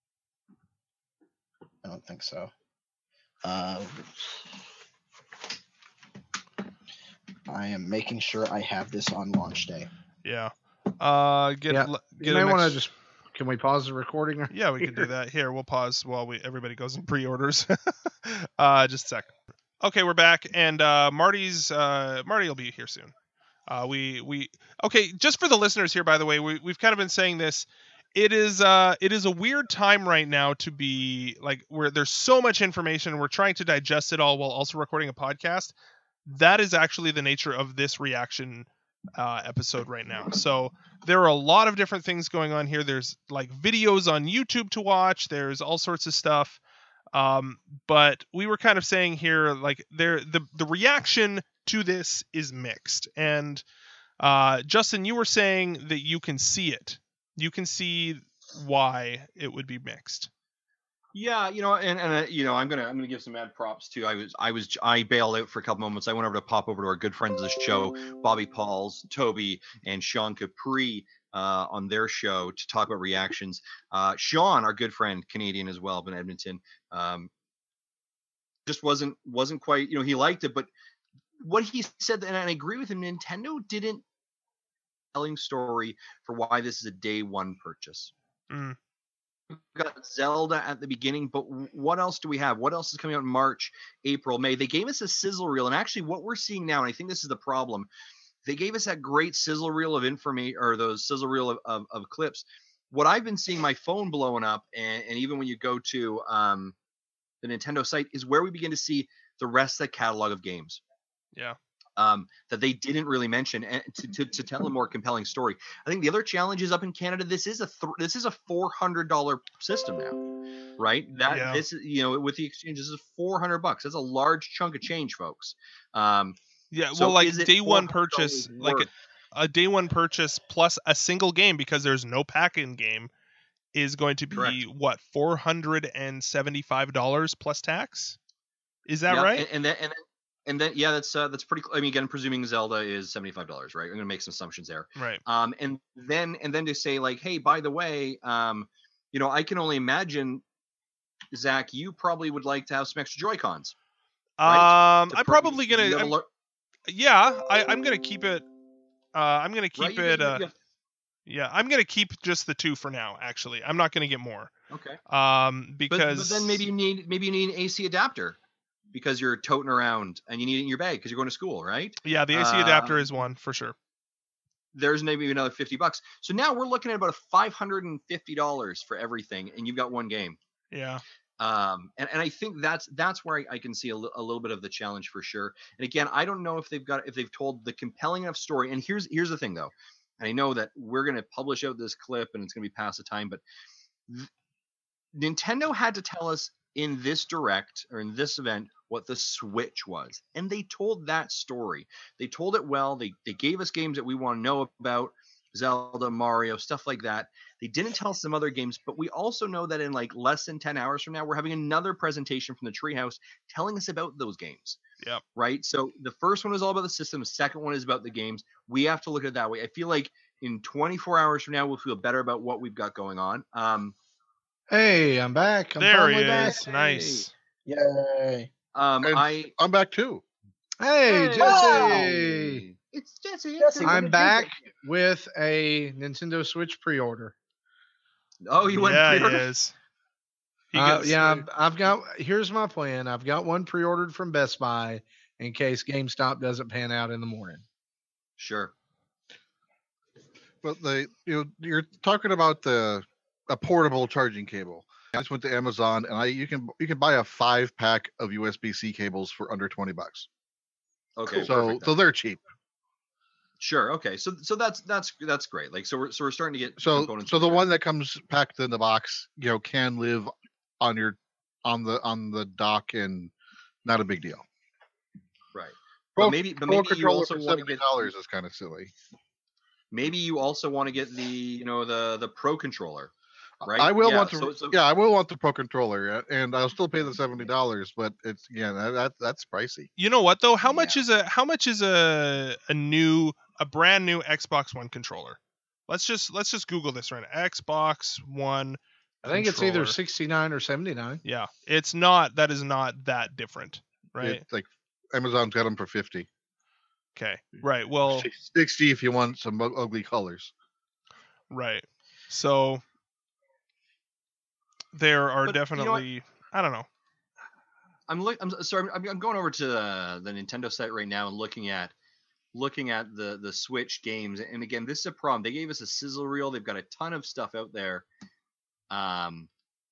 I don't think so. Uh, I am making sure I have this on launch day. Yeah. Uh, get Yeah. get You may an want to ex- just. Can we pause the recording? Yeah, we can do that. Here, we'll pause while we everybody goes in pre-orders. uh, just a sec. Okay, we're back, and uh, Marty's uh, Marty will be here soon. Uh, we we okay. Just for the listeners here, by the way, we we've kind of been saying this. It is uh it is a weird time right now to be like where there's so much information. We're trying to digest it all while also recording a podcast. That is actually the nature of this reaction uh, episode right now. So there are a lot of different things going on here. There's like videos on YouTube to watch. There's all sorts of stuff. Um, but we were kind of saying here, like there, the, the reaction to this is mixed. And uh, Justin, you were saying that you can see it. You can see why it would be mixed. Yeah, you know, and and uh, you know, I'm gonna I'm gonna give some mad props too. I was I was I bailed out for a couple moments. I went over to pop over to our good friends of the show, Bobby Pauls, Toby, and Sean Capri uh, on their show to talk about reactions. Uh, Sean, our good friend, Canadian as well, but in Edmonton, um, just wasn't wasn't quite. You know, he liked it, but what he said, and I agree with him. Nintendo didn't telling story for why this is a day one purchase. Mm. We've got Zelda at the beginning, but what else do we have? What else is coming out in March, April, May? They gave us a sizzle reel, and actually what we're seeing now, and I think this is the problem, they gave us that great sizzle reel of information, or those sizzle reel of, of, of clips. What I've been seeing my phone blowing up, and, and even when you go to um, the Nintendo site, is where we begin to see the rest of the catalog of games. Yeah. Um, that they didn't really mention, and to, to, to tell a more compelling story. I think the other challenge is up in Canada. This is a th- this is a four hundred dollars system now, right? That Yeah. this is, you know, with the exchange, this is four hundred bucks. That's a large chunk of change, folks. Um, Yeah. so Well, like is it day one four hundred dollars purchase, like worth? a, a day one purchase plus a single game, because there's no pack-in game, is going to be Correct. what, four hundred seventy-five dollars plus tax? Is that Yeah, right? And, and then and then and then yeah, that's uh, that's pretty. I mean, again, presuming Zelda is seventy-five dollars, right? I'm gonna make some assumptions there. Right. Um, and then and then to say like, hey, by the way, um, you know, I can only imagine Zach, you probably would like to have some extra Joy-Cons. Um, Right? To I'm pro- probably you gonna. gotta I'm- lear- yeah, I, I'm gonna keep it. Uh, I'm gonna right? keep You- it. you- Uh, you- yeah, I'm gonna keep just the two for now. Actually, I'm not gonna get more. okay. Um, But, because but then maybe you need maybe you need an A C adapter because you're toting around and you need it in your bag because you're going to school, right? yeah, the A C adapter uh, is one for sure. There's maybe another fifty bucks. So now we're looking at about five hundred fifty dollars for everything, and you've got one game. Yeah. Um, and, and I think that's that's where I, I can see a, li- a little bit of the challenge for sure. And again, I don't know if they've got if they've told the compelling enough story. And here's here's the thing though, and I know that we're gonna publish out this clip and it's gonna be past the time, but th- Nintendo had to tell us in this direct or in this event what the Switch was, and they told that story. They told it well. They they gave us games that we want to know about. Zelda, Mario, stuff like that. They didn't tell us some other games, but we also know that in like less than ten hours from now, we're having another presentation from the Treehouse telling us about those games. Yep. Right? So the first one is all about the system. The second one is about the games. We have to look at it that way. I feel like in twenty-four hours from now, we'll feel better about what we've got going on. Um, Hey, I'm back. I'm There finally he back. is. Nice. Yay. um, And I. I'm back too. Hey, Hey! Jesse. It's Jesse. Jesse, what I'm did you back get? with a Nintendo Switch pre-order. Oh, you went yeah, he pre-order? is. He Uh, gets, yeah, I've, I've got. Here's my plan. I've got one pre-ordered from Best Buy in case GameStop doesn't pan out in the morning. Sure. But they, you know, you're talking about the a portable charging cable. I just went to Amazon and I you can you can buy a five pack of U S B C cables for under twenty bucks. Okay. so perfect so then. they're cheap. Sure. Okay. So so that's that's that's great. Like so we're so we're starting to get So components so the there. one that comes packed in the box, you know, can live on your on the on the dock and not a big deal. right. Pro, But maybe but Pro maybe you controller also for want to seventy get dollars is kind of silly. maybe you also want to get the you know the the pro controller, right? I will yeah, want to, so- so- yeah, I will want the Pro controller, uh, and I'll still pay the seventy dollars. But it's again, that, that that's pricey. You know what though? How much Yeah. is a how much is a a new a brand new Xbox One controller? Let's just let's just Google this right now. Xbox One. I think it's either controller. sixty-nine or seventy-nine. Yeah, it's not. That is not that different, right? It's like Amazon's got them for fifty. Okay, right. Well, Six- sixty if you want some u- ugly colors. right. So there are But you know what? definitely. I don't know. I'm look. I'm sorry. I'm, I'm going over to the, the Nintendo site right now and looking at looking at the the Switch games. And again, this is a problem. They gave us a sizzle reel. They've got a ton of stuff out there. Um,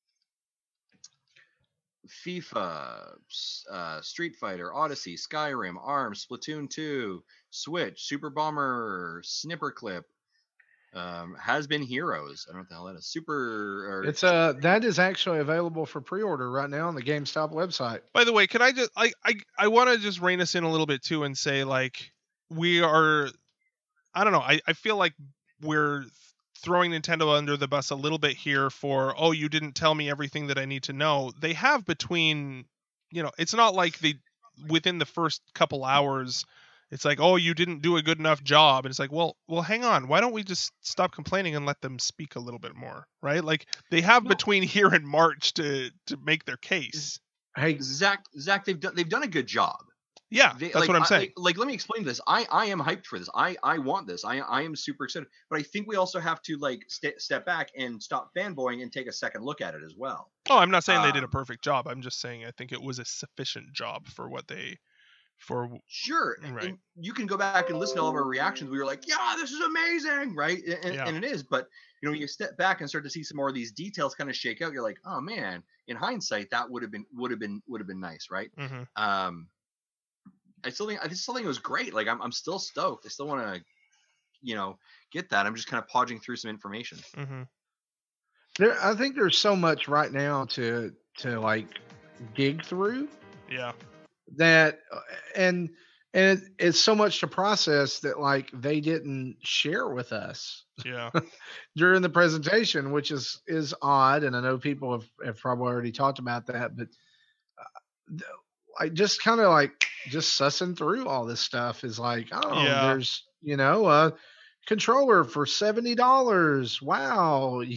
FIFA, s- uh, Street Fighter, Odyssey, Skyrim, ARMS, Splatoon two, Switch, Super Bomber, Snipper Clip, um, Has Been Heroes. I don't know what the hell that is. Super. Or, It's uh that is actually available for pre-order right now on the GameStop website. By the way, can I just I I I want to just rein us in a little bit too and say like we are. I don't know. I I feel like we're throwing Nintendo under the bus a little bit here for, oh, you didn't tell me everything that I need to know. They have between, you know, it's not like they within the first couple hours it's like, oh, you didn't do a good enough job. And it's like, well, well, hang on. Why don't we just stop complaining and let them speak a little bit more, right? Like they have No. between here and March to to make their case. Hey, Zach, Zach, they've done they've done a good job. Yeah, They- that's like, what I'm I- saying. Like, let me explain this. I, I am hyped for this. I, I want this. I, I am super excited. But I think we also have to like st- step back and stop fanboying and take a second look at it as well. Oh, I'm not saying they did a um, perfect job. I'm just saying I think it was a sufficient job for what they for Sure, and- Right. and you can go back and listen to all of our reactions. We were like, "Yeah, this is amazing," right? And, and- Yeah. and it is. But you know, when you step back and start to see some more of these details kind of shake out, you're like, "Oh man!" In hindsight, that would have been would have been would have been nice, right? mhm. Um, I still think I still think it was great. Like I'm I'm still stoked. I still want to, you know, get that. I'm just kind of podging through some information. Mhm. there I think there's so much right now to to like dig through Yeah. that uh, and and it, it's so much to process that like they didn't share with us Yeah. during the presentation, which is is odd, and I know people have, have probably already talked about that, but uh, th- I just kind of like just sussing through all this stuff is like, oh, Yeah. there's you know a controller for seventy dollars. Wow,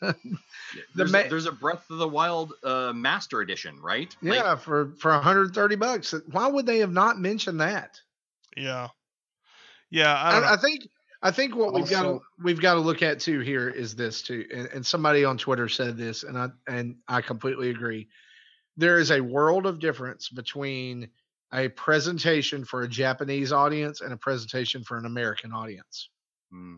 the there's, ma- a, there's a Breath of the Wild uh, Master Edition, right? yeah, Like, for for one hundred thirty bucks. Why would they have not mentioned that? Yeah. Yeah, I don't know. I, I think I think what we've got to Also- we've got to look at too here is this too, and, and somebody on Twitter said this, and I and I completely agree. There is a world of difference between a presentation for a Japanese audience and a presentation for an American audience, hmm.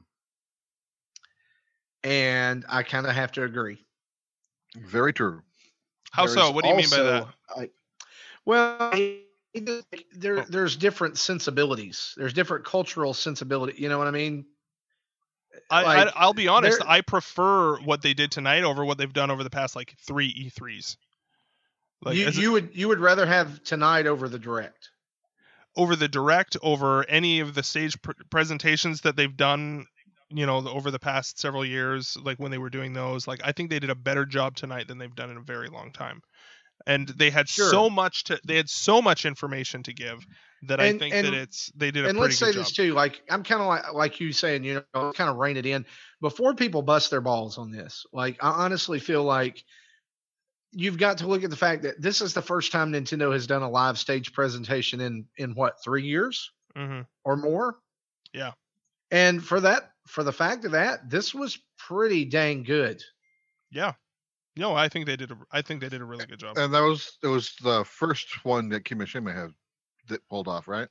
and I kind of have to agree. Very true. How so? There's What do you mean by that? also- I, Well, there there's different sensibilities. There's different cultural sensibility. You know what I mean? I, Like, I I'll be honest. there- I prefer what they did tonight over what they've done over the past like three E threes. Like you as a- you would you would rather have tonight over the direct. over the direct, over any of the stage pr- presentations that they've done, you know, over the past several years, like when they were doing those. Like I think they did a better job tonight than they've done in a very long time. And they had Sure. so much to they had so much information to give that I And- think and- that it's they did a And pretty let's say good this job. too, like I'm kind of like like you saying, you know, kind of rein it in before people bust their balls on this. Like I honestly feel like you've got to look at the fact that this is the first time Nintendo has done a live stage presentation in in what three years hmm or more. Yeah. And for that, for the fact of that, this was pretty dang good. Yeah. No, I think they did a I think they did a really good job. And that was it was the first one that Kimishima had that pulled off, right?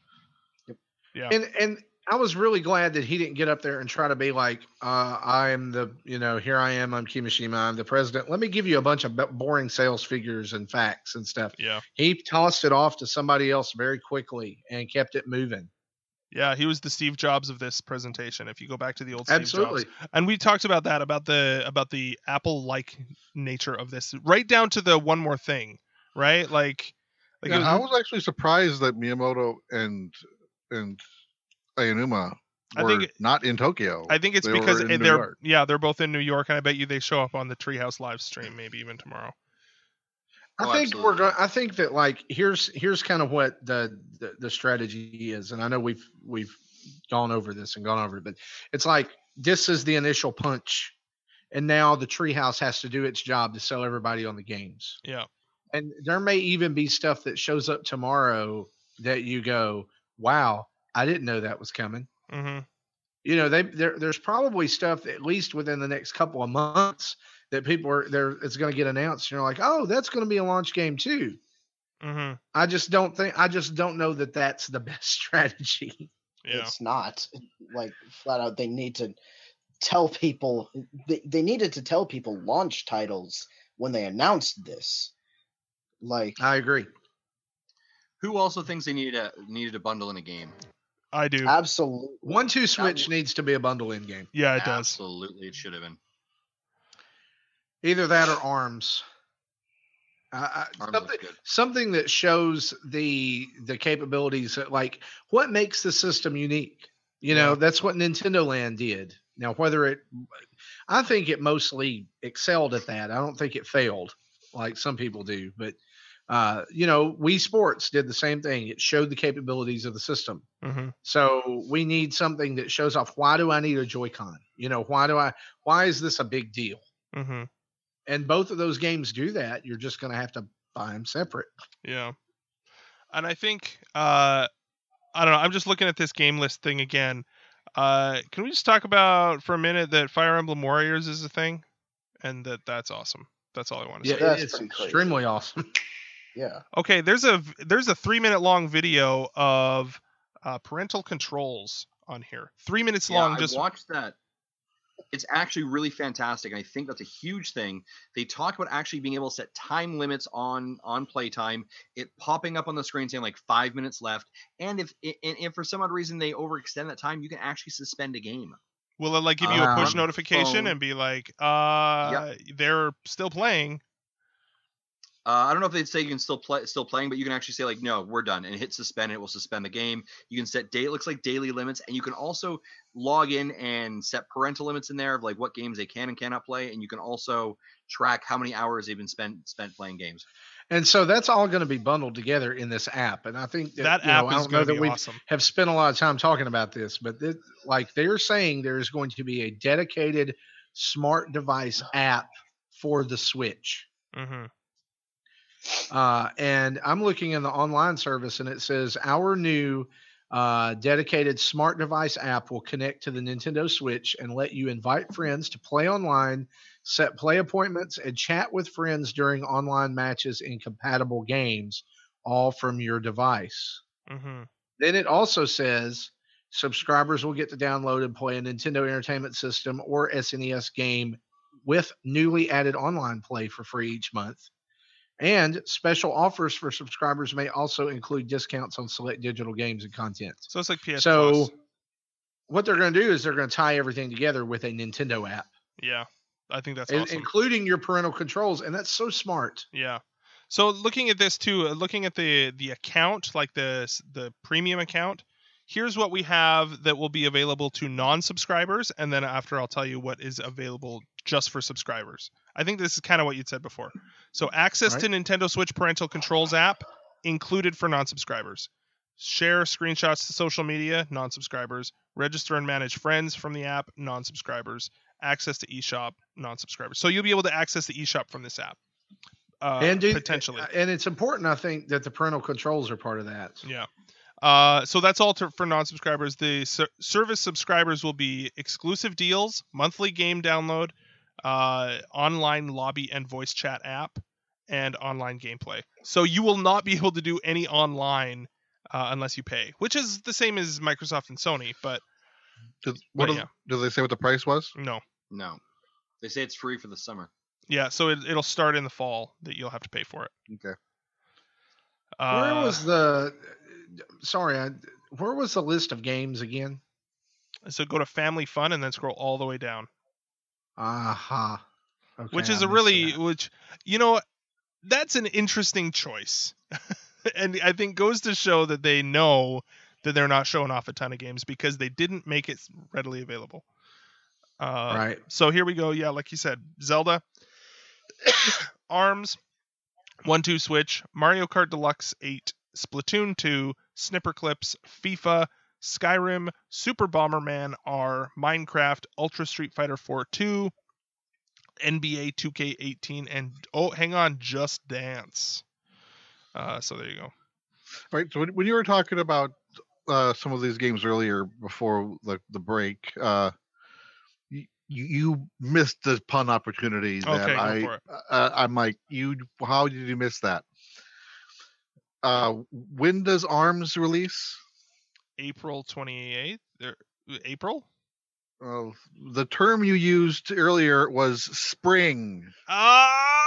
Yeah. And and I was really glad that he didn't get up there and try to be like, uh, I am the, you know, here I am, I'm Kimishima, I'm the president. Let me give you a bunch of b- boring sales figures and facts and stuff. Yeah. He tossed it off to somebody else very quickly and kept it moving. Yeah, he was the Steve Jobs of this presentation. If you go back to the old Steve Absolutely. Jobs, and we talked about that about the about the Apple-like nature of this, right down to the one more thing, right? Like, like Yeah, it was- I was actually surprised that Miyamoto and and Aonuma I were think- not in Tokyo. I think it's They were because in it- New they're York. yeah they're both in New York, and I bet you they show up on the Treehouse live stream maybe even tomorrow. I Oh, think we're absolutely. going. I think that like here's here's kind of what the, the the strategy is, and I know we've we've gone over this and gone over it, but it's like this is the initial punch, and now the Treehouse has to do its job to sell everybody on the games. Yeah, And there may even be stuff that shows up tomorrow that you go, "Wow, I didn't know that was coming." hmm You know, they there there's probably stuff that at least within the next couple of months that people are there. It's going to get announced, and you're like, "Oh, that's going to be a launch game too." hmm I just don't think I just don't know that that's the best strategy. yeah, It's not like flat out. They need to tell people. They, they needed to tell people launch titles when they announced this. Like I agree. Who also thinks they needed a needed a bundle in a game? I do. absolutely. One two switch w- needs to be a bundle in game. Yeah, it does. Absolutely, it should have been. Either that or arms. I, I, Arms something, looks good. something that shows the the capabilities that, like what makes the system unique. You know, Yeah. that's what Nintendo Land did. Now, whether it, I think it mostly excelled at that. I don't think it failed like some people do. But uh, you know, Wii Sports did the same thing. It showed the capabilities of the system. hmm So we need something that shows off. Why do I need a Joy-Con? You know, why do I? Why is this a big deal? hmm And both of those games do that. You're just going to have to buy them separate. Yeah, and I think uh, I don't know. I'm just looking at this game list thing again. Uh, can we just talk about for a minute that Fire Emblem Warriors is a thing, and that that's awesome. That's all I want to Yeah, say. That's it's pretty crazy. extremely awesome. Yeah. Okay, there's a there's a three minute long video of uh, parental controls on here. Three minutes Yeah, long. I Just watched that. It's actually really fantastic, and I think that's a huge thing. They talk about actually being able to set time limits on on playtime, it popping up on the screen saying like five minutes left, and if and if for some odd reason they overextend that time, you can actually suspend a game. will it like give you a push Um, notification phone. and be like, uh, Yep. they're still playing. Uh, I don't know if they'd say you can still play, still playing, but you can actually say like, no, we're done, and hit suspend. And it will suspend the game. You can set day, it looks like daily limits, and you can also log in and set parental limits in there of like what games they can and cannot play, and you can also track how many hours they've been spent spent playing games. And so that's all going to be bundled together in this app. And I think that, That you app know, I is don't know going to that be we awesome. have spent a lot of time talking about this, but this, like they're saying, there's going to be a dedicated smart device app for the Switch. Mm-hmm. Uh, and I'm looking in the online service, and it says our new uh, dedicated smart device app will connect to the Nintendo Switch and let you invite friends to play online, set play appointments, and chat with friends during online matches in compatible games, all from your device. Mm-hmm. Then it also says subscribers will get to download and play a Nintendo Entertainment System or S N E S game with newly added online play for free each month. And special offers for subscribers may also include discounts on select digital games and content. So it's like P S So Plus. what they're going to do is they're going to tie everything together with a Nintendo app, Yeah, I think that's in- awesome. including your parental controls, and that's so smart. Yeah. So looking at this too, uh, looking at the the account, like the s- the premium account, here's what we have that will be available to non-subscribers, and then after I'll tell you what is available just for subscribers. I think this is kind of what you'd said before. So access to Nintendo Switch parental controls app included for non-subscribers. Share screenshots to social media, non-subscribers. Register and manage friends from the app, non-subscribers. Access to eShop, non-subscribers. So you'll be able to access the eShop from this app. Uh, and do, potentially. And it's important, I think, that the parental controls are part of that. Yeah. Uh, so that's all to, for non-subscribers. The ser- service subscribers will be exclusive deals, monthly game download, uh, online lobby and voice chat app, and online gameplay. So you will not be able to do any online uh, unless you pay, which is the same as Microsoft and Sony. But Did, what But is, yeah. did they say what the price was? no, No, they say it's free for the summer. yeah. So it, it'll start in the fall that you'll have to pay for it. Okay. Uh, Where was the? Sorry, I, where was the list of games again? so go to Family Fun and then scroll all the way down. Aha. Okay, which I is a missed really that. which you know that's an interesting choice. And I think goes to show that they know that they're not showing off a ton of games because they didn't make it readily available. Uh, Right. So here we go. Yeah, like you said, Zelda, ARMS, one two Switch, Mario Kart Deluxe eight, Splatoon two, Snipper Clips, FIFA, Skyrim, Super Bomberman R, Minecraft, Ultra Street Fighter four two, N B A two K eighteen, and oh, hang on, Just Dance. Uh, so there you go. All right. So when, when you were talking about uh, some of these games earlier before the, the break, uh, you, you missed the pun opportunity that Okay, go I for it. uh, I'm like, you. How did you miss that? Uh, when does ARMS release? April twenty-eighth. Er, April? Uh, the term you used earlier was spring. Oh!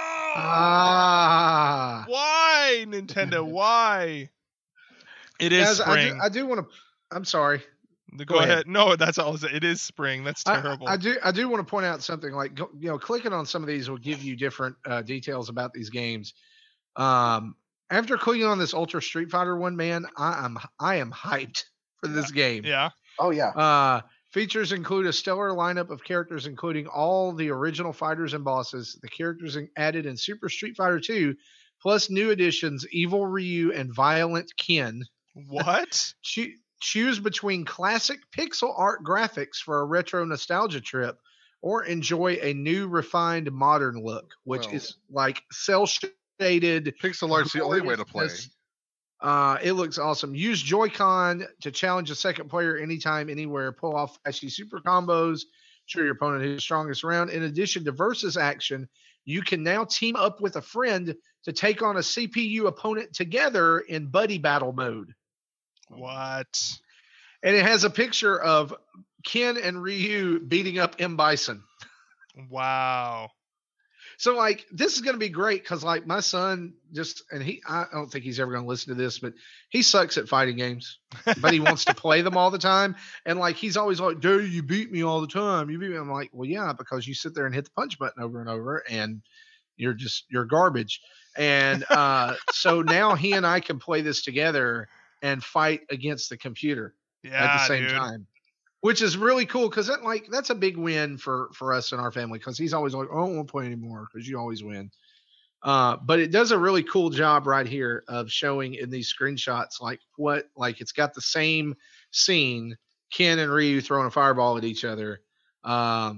Ah. Why, Nintendo? Why? It is Guys, I do, spring. I do want to. I'm sorry. go go ahead. ahead. No, that's all. It is spring. That's I- terrible. I, do. I do want to point out something. Like go- you know, clicking on some of these will give you different uh, details about these games. Um, after clicking on this Ultra Street Fighter one, man, I am I am hyped for this game. yeah. Oh yeah. Uh, features include a stellar lineup of characters, including all the original fighters and bosses. The characters in- added in Super Street Fighter two, plus new additions Evil Ryu and Violent Ken. What? Cho- choose between classic pixel art graphics for a retro nostalgia trip, or enjoy a new refined modern look, which Well- is like cell shaded. Pixel art's the only way to play. gloriousness. Uh, it looks awesome. Use Joy-Con to challenge a second player anytime, anywhere. Pull off flashy super combos. Show your opponent who's strongest around. In addition to versus action, you can now team up with a friend to take on a C P U opponent together in buddy battle mode. What? And it has a picture of Ken and Ryu beating up M. Bison. Wow. So like this is going to be great because like my son just and he I don't think he's ever going to listen to this, but he sucks at fighting games, but he wants to play them all the time. And like he's always like, "Dude, you beat me all the time. You beat me." I'm like, "Well, yeah, because you sit there and hit the punch button over and over, and you're just you're garbage." And uh, so now he and I can play this together and fight against the computer Yeah, at the same dude. time, which is really cool because that like that's a big win for for us and our family because he's always like, "I don't want to play anymore because you always win." Uh, but it does a really cool job right here of showing in these screenshots like what like it's got the same scene, Ken and Ryu throwing a fireball at each other. Um,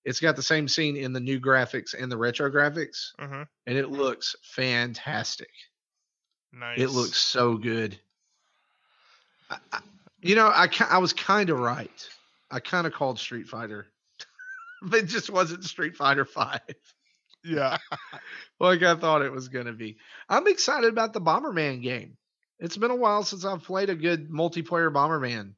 It's got the same scene in the new graphics and the retro graphics, Mhm. and it looks fantastic. Nice. It looks so good. I, I, you know, I I was kind of right. I kind of called Street Fighter, but it just wasn't Street Fighter five. Yeah. Like I thought it was going to be. I'm excited about the Bomberman game. It's been a while since I've played a good multiplayer Bomberman.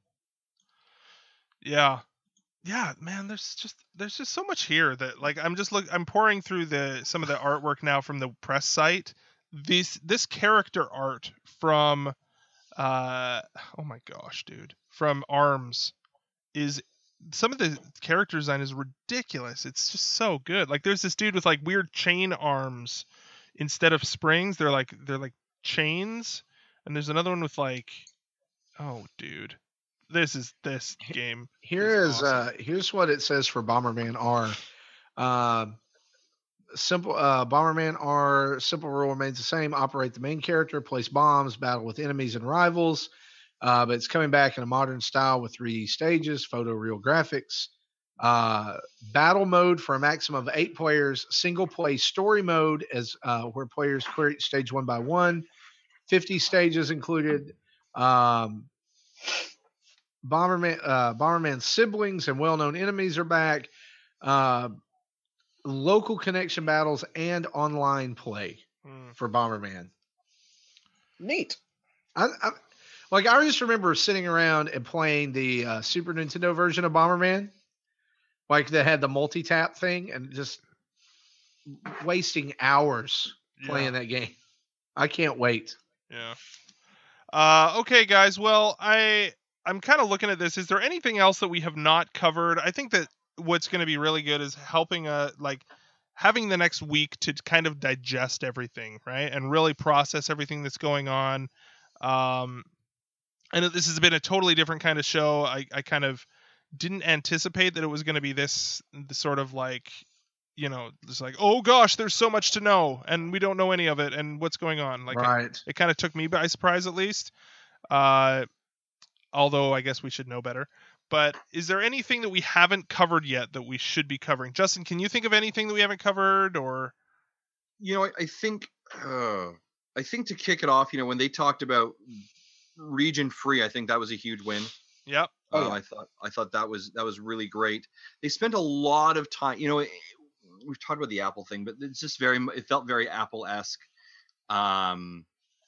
Yeah. Yeah, man, there's just there's just so much here that like I'm just look I'm pouring through the some of the artwork now from the press site. This this character art from uh oh my gosh, dude. From ARMS is some of the character design is ridiculous. It's just so good. Like there's this dude with like weird chain arms instead of springs. They're like they're like chains. And there's another one with like oh dude. This is this game. Here is is awesome. uh here's what it says for Bomberman R. Uh, simple uh Bomberman R simple rule remains the same. Operate the main character, place bombs, battle with enemies and rivals. Uh, but it's coming back in a modern style with three D stages, photoreal graphics. Uh, battle mode for a maximum of eight players. Single play story mode as uh, where players clear each stage one by one. fifty stages included. Um, Bomberman, uh, Bomberman's siblings and well-known enemies are back. Uh, local connection battles and online play Mm. for Bomberman. Neat. I, I, like I just remember sitting around and playing the uh, Super Nintendo version of Bomberman, like that had the multi-tap thing, and just wasting hours playing Yeah. that game. I can't wait. Yeah. Uh, okay, guys. Well, I I'm kind of looking at this. Is there anything else that we have not covered? I think that what's going to be really good is helping uh like having the next week to kind of digest everything, right, and really process everything that's going on. Um, I know this has been a totally different kind of show. I I kind of didn't anticipate that it was going to be this, this sort of like, you know, it's like, oh gosh, there's so much to know and we don't know any of it and what's going on. Like, right. it, it kind of took me by surprise at least. Uh, although I guess we should know better. But is there anything that we haven't covered yet that we should be covering? Justin, can you think of anything that we haven't covered or? You know, I, I think, uh, I think to kick it off, you know, when they talked about region free, I think that was a huge win. Yep. Uh, I thought I thought that was that was really great. They spent a lot of time. You know, it, we've talked about the Apple thing, but it's just very. It felt very Apple-esque. Um,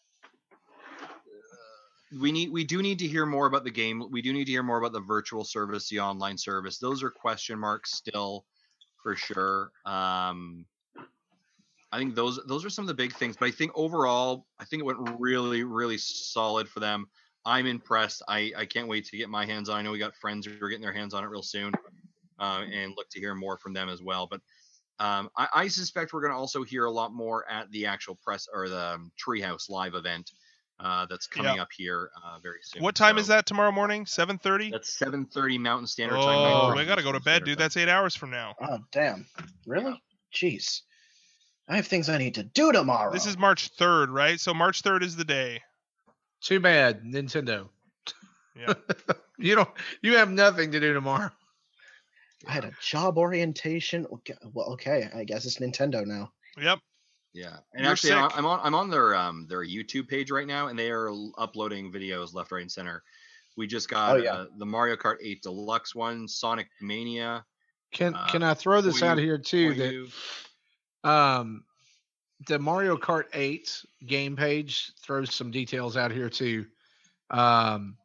we need we do need to hear more about the game. We do need to hear more about the virtual service, the online service. Those are question marks still, for sure. Um, I think those those are some of the big things. But I think overall, I think it went really really solid for them. I'm impressed. I, I can't wait to get my hands on. I know we got friends who are getting their hands on it real soon, uh, and look to hear more from them as well. But um, I, I suspect we're going to also hear a lot more at the actual press or the um, Treehouse live event uh, that's coming Yeah. up here uh, very soon. What time So is that tomorrow morning? seven thirty? That's seven thirty Mountain Standard Time. Oh, nine thirty we got to go to Eastern bed, Standard dude. Time. That's eight hours from now. Oh, damn. Really? Jeez. I have things I need to do tomorrow. This is March third, right? So March third is the day. Too bad, Nintendo. Yeah. you don't. You have nothing to do tomorrow. I had a job orientation. Okay, well, okay. I guess it's Nintendo now. Yep. Yeah, and You're actually, sick. I'm I'm on I'm on their um their YouTube page right now, and they are l- uploading videos left, right, and center. We just got Oh, yeah. uh, the Mario Kart eight Deluxe one, Sonic Mania. Can Uh, Can I throw this for out you- here too? for That you. um, the Mario Kart eight game page throws some details out here too. Um,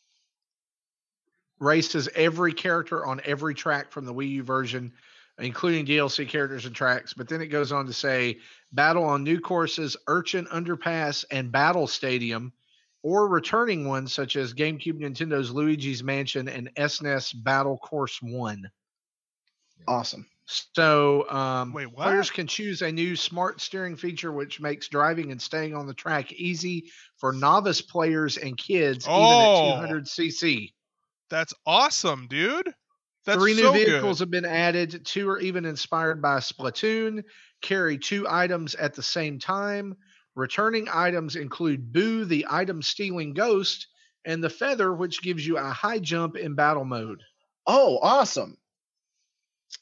races every character on every track from the Wii U version, including D L C characters and tracks. But then it goes on to say battle on new courses, Urchin Underpass, and Battle Stadium, or returning ones such as GameCube, Nintendo's Luigi's Mansion, and S N E S Battle Course One. Awesome. So um, Wait, what? players can choose a new smart steering feature, which makes driving and staying on the track easy for novice players and kids, Oh. even at two hundred c c. That's awesome, dude. That's Three new so vehicles good. have been added. Two are even inspired by Splatoon. Carry two items at the same time. Returning items include Boo, the item stealing ghost, and the feather, which gives you a high jump in battle mode. Oh, awesome.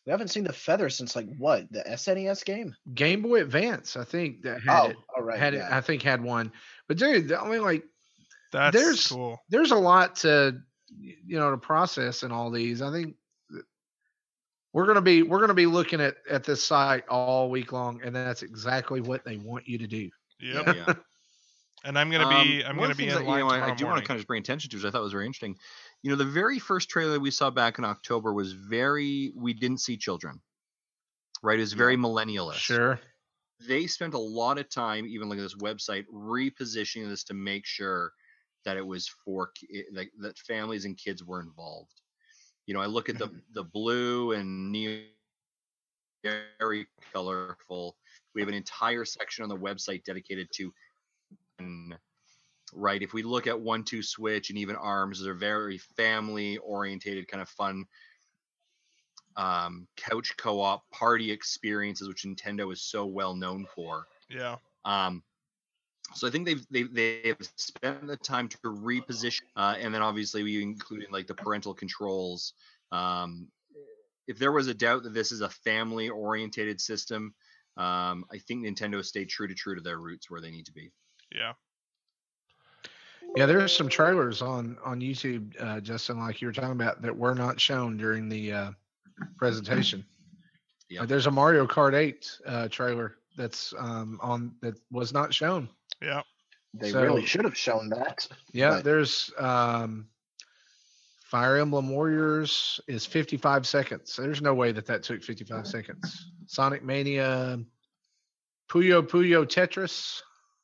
We haven't seen the feather since like what, the S N E S game? Game Boy Advance, I think that had Oh, it. all right, had yeah. it. I think had one. But dude, I mean, like, That's there's cool. there's a lot to, you know, to process in all these. I think that we're gonna be we're gonna be looking at at this site all week long, and that's exactly what they want you to do. Yep. Yeah. And I'm gonna be I'm Um, one gonna of the be things in that, line you know, I, I tomorrow do want morning. to kind of bring attention to, which I thought was very interesting. You know, the very first trailer we saw back in October was very, we didn't see children, right? It was very millennialist. Sure. They spent a lot of time, even looking at this website, repositioning this to make sure that it was for ki- like that families and kids were involved. You know, I look at the the blue and neon, very colorful. We have an entire section on the website dedicated to, and, right? If we look at one two Switch and even ARMS, they're very family orientated, kind of fun um, couch co-op party experiences, which Nintendo is so well known for. Yeah. Um, so I think they've they've they've spent the time to reposition, uh, and then obviously we included like the parental controls. Um, if there was a doubt that this is a family orientated system, um, I think Nintendo stayed true to true to their roots where they need to be. Yeah. Yeah, there's some trailers on on YouTube, uh, Justin, like you were talking about, that were not shown during the uh, presentation. Yeah. Like, there's a Mario Kart eight uh, trailer that's um, on that was not shown. Yeah. They So- really should have shown that. Yeah, But- there's um, Fire Emblem Warriors is fifty-five seconds. There's no way that that took fifty-five seconds. Sonic Mania, Puyo Puyo Tetris.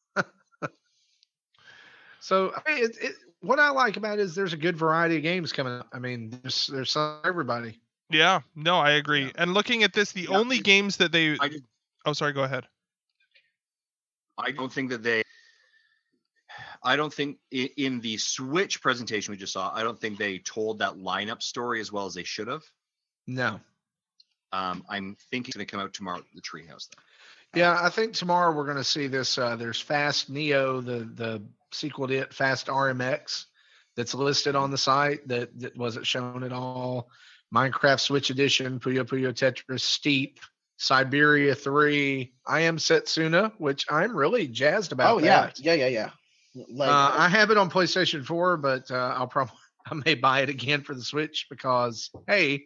So I mean, it, it, what I like about it is there's a good variety of games coming up. I mean, there's there's some for everybody. Yeah. No, I agree. Yeah. And looking at this, the Yeah, only it- games that they I just, oh sorry, go ahead. I don't think that they. I don't think i- in the Switch presentation we just saw, I don't think they told that lineup story as well as they should have. No. Um, I'm thinking it's going to come out tomorrow at the Treehouse. Though. Yeah, I think tomorrow we're going to see this. Uh, there's Fast Neo, the the sequel to it, Fast R M X, that's listed on the site that, that wasn't shown at all. Minecraft Switch Edition, Puyo Puyo Tetris, Steep, Siberia three, I Am Setsuna, which I'm really jazzed about. Oh yeah, that. yeah, yeah, yeah. Like, Uh, I have it on PlayStation four, but uh, I'll probably I may buy it again for the Switch because hey,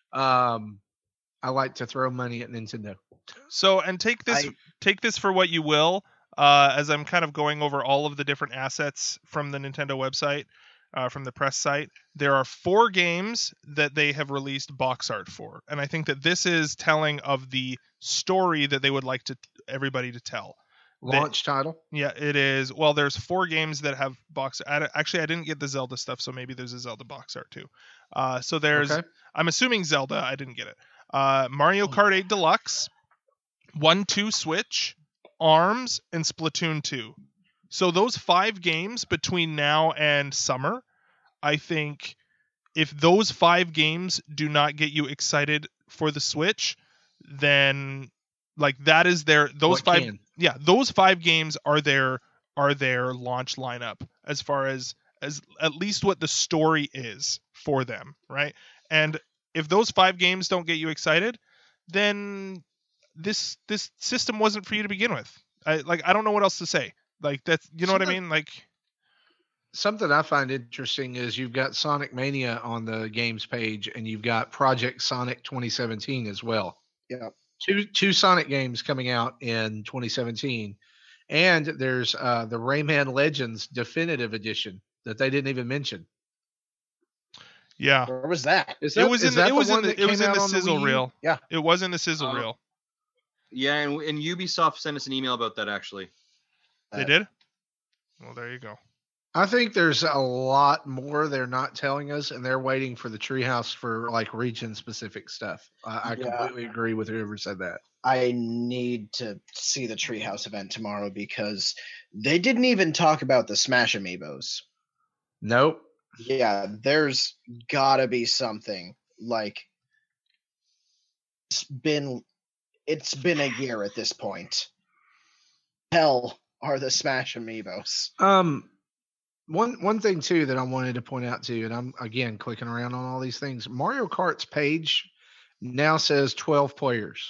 um, I like to throw money at Nintendo. So and take this I- take this for what you will. Uh, as I'm kind of going over all of the different assets from the Nintendo website, uh, from the press site, there are four games that they have released box art for, and I think that this is telling of the story that they would like to everybody to tell. They- Launch title. Yeah, it is. Well, there's four games that have box. I, don't- actually, I didn't get the Zelda stuff, so maybe there's a Zelda box art too. Uh, so there's. Okay. I'm assuming Zelda. I didn't get it. Uh, Mario Kart eight Deluxe, one two Switch, ARMS, and Splatoon two. So those five games between now and summer, I think if those five games do not get you excited for the Switch, then like that is their those What five can? yeah, those five games are their are their launch lineup as far as as at least what the story is for them, right? And if those five games don't get you excited, then this this system wasn't for you to begin with. I like I don't know what else to say. Like that's you know what I Something- mean? Like Something I find interesting is you've got Sonic Mania on the games page, and you've got Project Sonic twenty seventeen as well. Yeah. Two two Sonic games coming out in twenty seventeen, and there's uh, the Rayman Legends Definitive Edition that they didn't even mention. yeah. Where was that? Is It was is in the, that it was in one the that it was came in out the on sizzle Wii U? reel. Yeah. It was in the sizzle Uh, reel. Yeah, and, and Ubisoft sent us an email about that actually. They uh, did? Well, there you go. I think there's a lot more they're not telling us, and they're waiting for the Treehouse for like region specific stuff. I, I Yeah. completely agree with whoever said that. I need to see the Treehouse event tomorrow because they didn't even talk about the Smash Amiibos. Nope. Yeah, there's gotta be something like it's been it's been a year at this point. Hell are the Smash Amiibos. Um, one one thing too that I wanted to point out too, and I'm again clicking around on all these things. Mario Kart's page now says twelve players.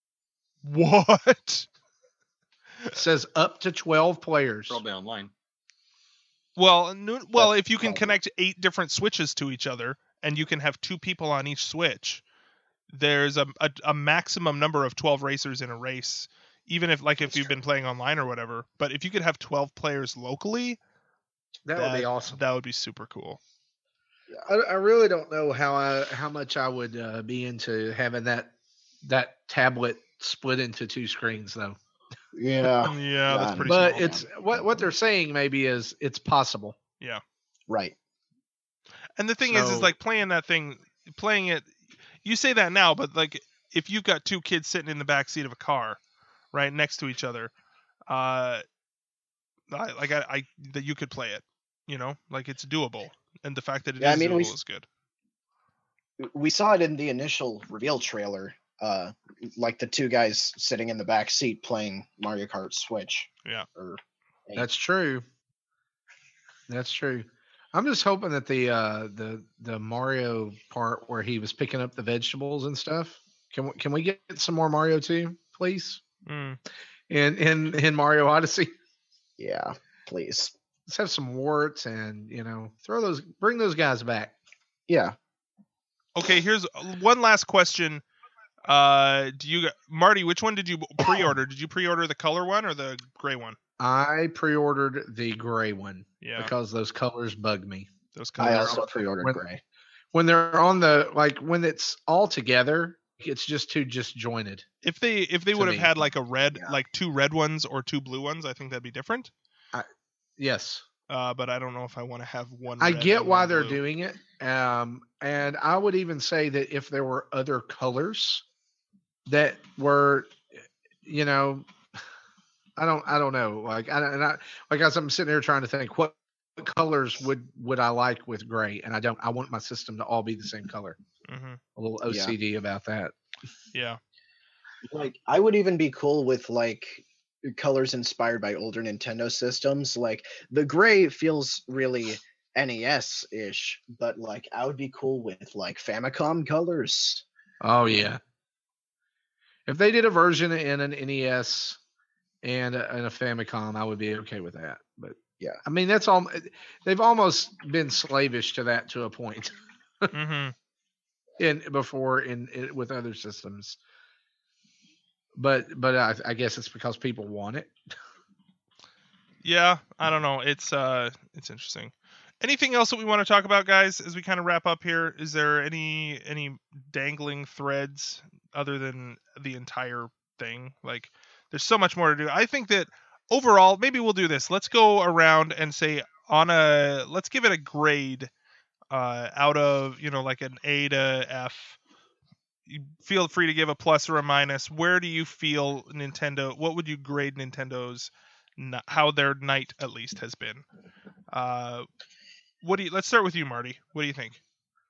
What? It says up to twelve players. Probably online. Well, no, well, That's if you can probably- connect eight different switches to each other, and you can have two people on each switch, there's a a, a maximum number of twelve racers in a race. Even if, like, if That's you've been playing online or whatever. But if you could have twelve players locally, That, would be awesome. That would be super cool. I, I really don't know how I how much I would uh, be into having that that tablet split into two screens though. Yeah. Yeah, that's God. pretty But small. it's what what they're saying maybe is it's possible. Right. And the thing is, is So- like playing that thing, playing it. You say that now, but like if you've got two kids sitting in the back seat of a car, right next to each other, uh, I, like I, I that you could play it. You know, like it's doable, and the fact that it is Yeah, I mean, doable we- is good. We saw it in the initial reveal trailer. Uh, like the two guys sitting in the back seat playing Mario Kart Switch. Yeah. Or That's true. That's true. I'm just hoping that the uh, the the Mario part where he was picking up the vegetables and stuff. Can we, can we get some more Mario two, please? Mm. In in in Mario Odyssey, yeah, please. let's have some warts and you know throw those bring those guys back. Yeah. Okay, here's one last question. Uh, do you, Marty? Which one did you pre-order? Did you pre-order the color one or the gray one? I pre-ordered the gray one Yeah, because those colors bug me. those I colors. also pre-ordered when- gray. When they're on the like when it's all together, it's just too disjointed. If they if they to would have me. had like a red, Yeah. like two red ones or two blue ones, I think that'd be different. Yes. Uh, but I don't know if I want to have one. I red get and why one they're blue. doing it. Um, and I would even say that if there were other colors that were, you know, I don't, I don't know. Like, I, and I, like as I'm sitting here trying to think, what colors would would I like with gray? And I don't. I want my system to all be the same color. Mhm. A little Yeah. O C D about that. Yeah. Like I would even be cool with like colors inspired by older Nintendo systems. Like the gray feels really N E S-ish, but like I would be cool with like Famicom colors. Oh yeah. If they did a version in an N E S and a, and a Famicom, I would be okay with that. But Yeah. I mean that's all. They've almost been slavish to that to a point hmm in before in, in with other systems. But but I, I guess it's because people want it. Yeah. I don't know. It's uh, it's interesting. Anything else that we want to talk about, guys, as we kind of wrap up here? Is there any any dangling threads other than the entire thing? Like, there's so much more to do. I think that overall, maybe we'll do this. Let's go around and say on a, let's give it a grade uh, out of, you know, like an A to F. You feel free to give a plus or a minus. Where do you feel Nintendo? What would you grade Nintendo's? n- How their night at least has been. Uh, what do you? Let's start with you, Marty. What do you think?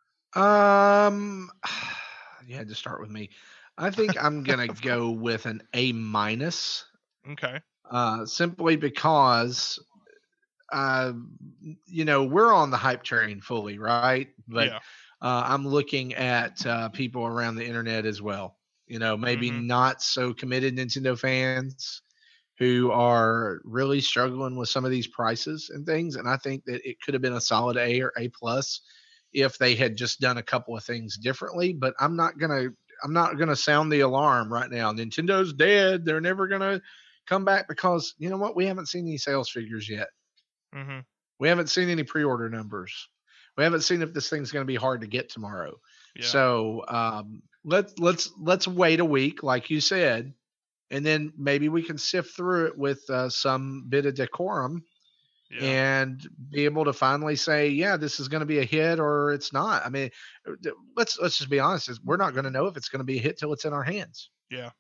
Um, you had to start with me. I think I'm gonna go with an A minus. Okay. Uh, simply because, uh, you know, we're on the hype train fully, right? But yeah. uh, I'm looking at uh, people around the internet as well. You know, maybe Mhm. not so committed Nintendo fans who are really struggling with some of these prices and things. And I think that it could have been a solid A or A plus if they had just done a couple of things differently. But I'm not gonna I'm not gonna sound the alarm right now. Nintendo's dead. They're never gonna come back because you know what? We haven't seen any sales figures yet. hmm We haven't seen any pre-order numbers. We haven't seen if this thing's going to be hard to get tomorrow. Yeah. So um, let's let's let's wait a week, like you said, and then maybe we can sift through it with uh, some bit of decorum yeah. and be able to finally say, yeah, this is going to be a hit or it's not. I mean, th- let's let's just be honest. is We're not going to know if it's going to be a hit till it's in our hands. Yeah.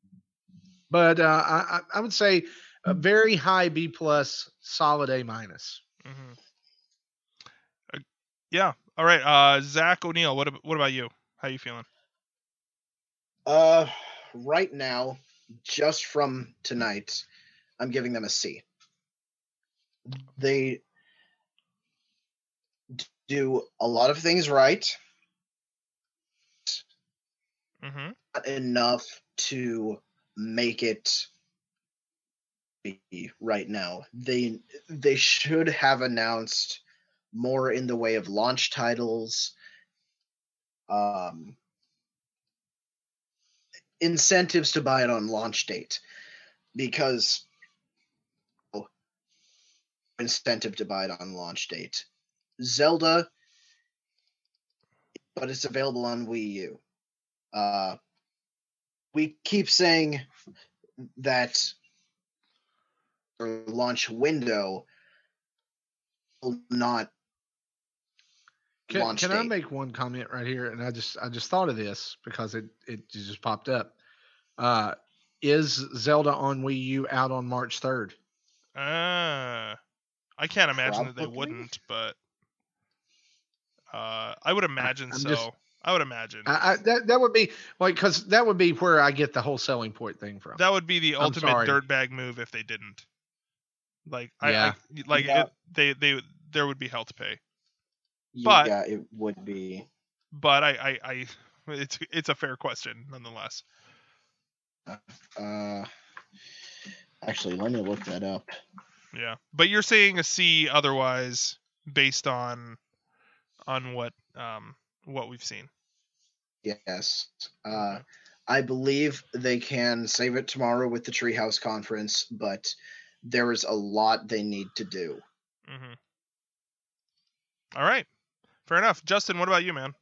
But uh, I, I I would say a very high B plus, solid A minus. hmm Uh, yeah. All right. Uh, Zach O'Neill. What ab- what about you? How you feeling? Uh, right now, just from tonight, I'm giving them a C. They d- do a lot of things right. Mm-hmm. Not enough to make it be right now. They they should have announced more in the way of launch titles, um, incentives to buy it on launch date, because oh, incentive to buy it on launch date. Zelda, but it's available on Wii U. Uh, we keep saying that our launch window will not Can, launch can date. I make one comment right here? And I just I just thought of this because it, it just popped up. Uh, is Zelda on Wii U out on March third? Uh, I can't imagine that they Probably. wouldn't, but uh, I would imagine I'm so. just- I would imagine. I, I, that that would be like because that would be where I get the whole selling point thing from. That would be the I'm ultimate sorry. dirtbag move if they didn't. Like Yeah. I, I like Yeah. it, they they there would be hell to pay. But- yeah, it would be. But I I, I it's it's a fair question nonetheless. Uh, actually, let me look that up. Yeah. But you're saying a C otherwise based on on what um what we've seen. Yes. Uh, I believe they can save it tomorrow with the Treehouse Conference, but there is a lot they need to do. Mm-hmm. All right. Fair enough. Justin, what about you, man?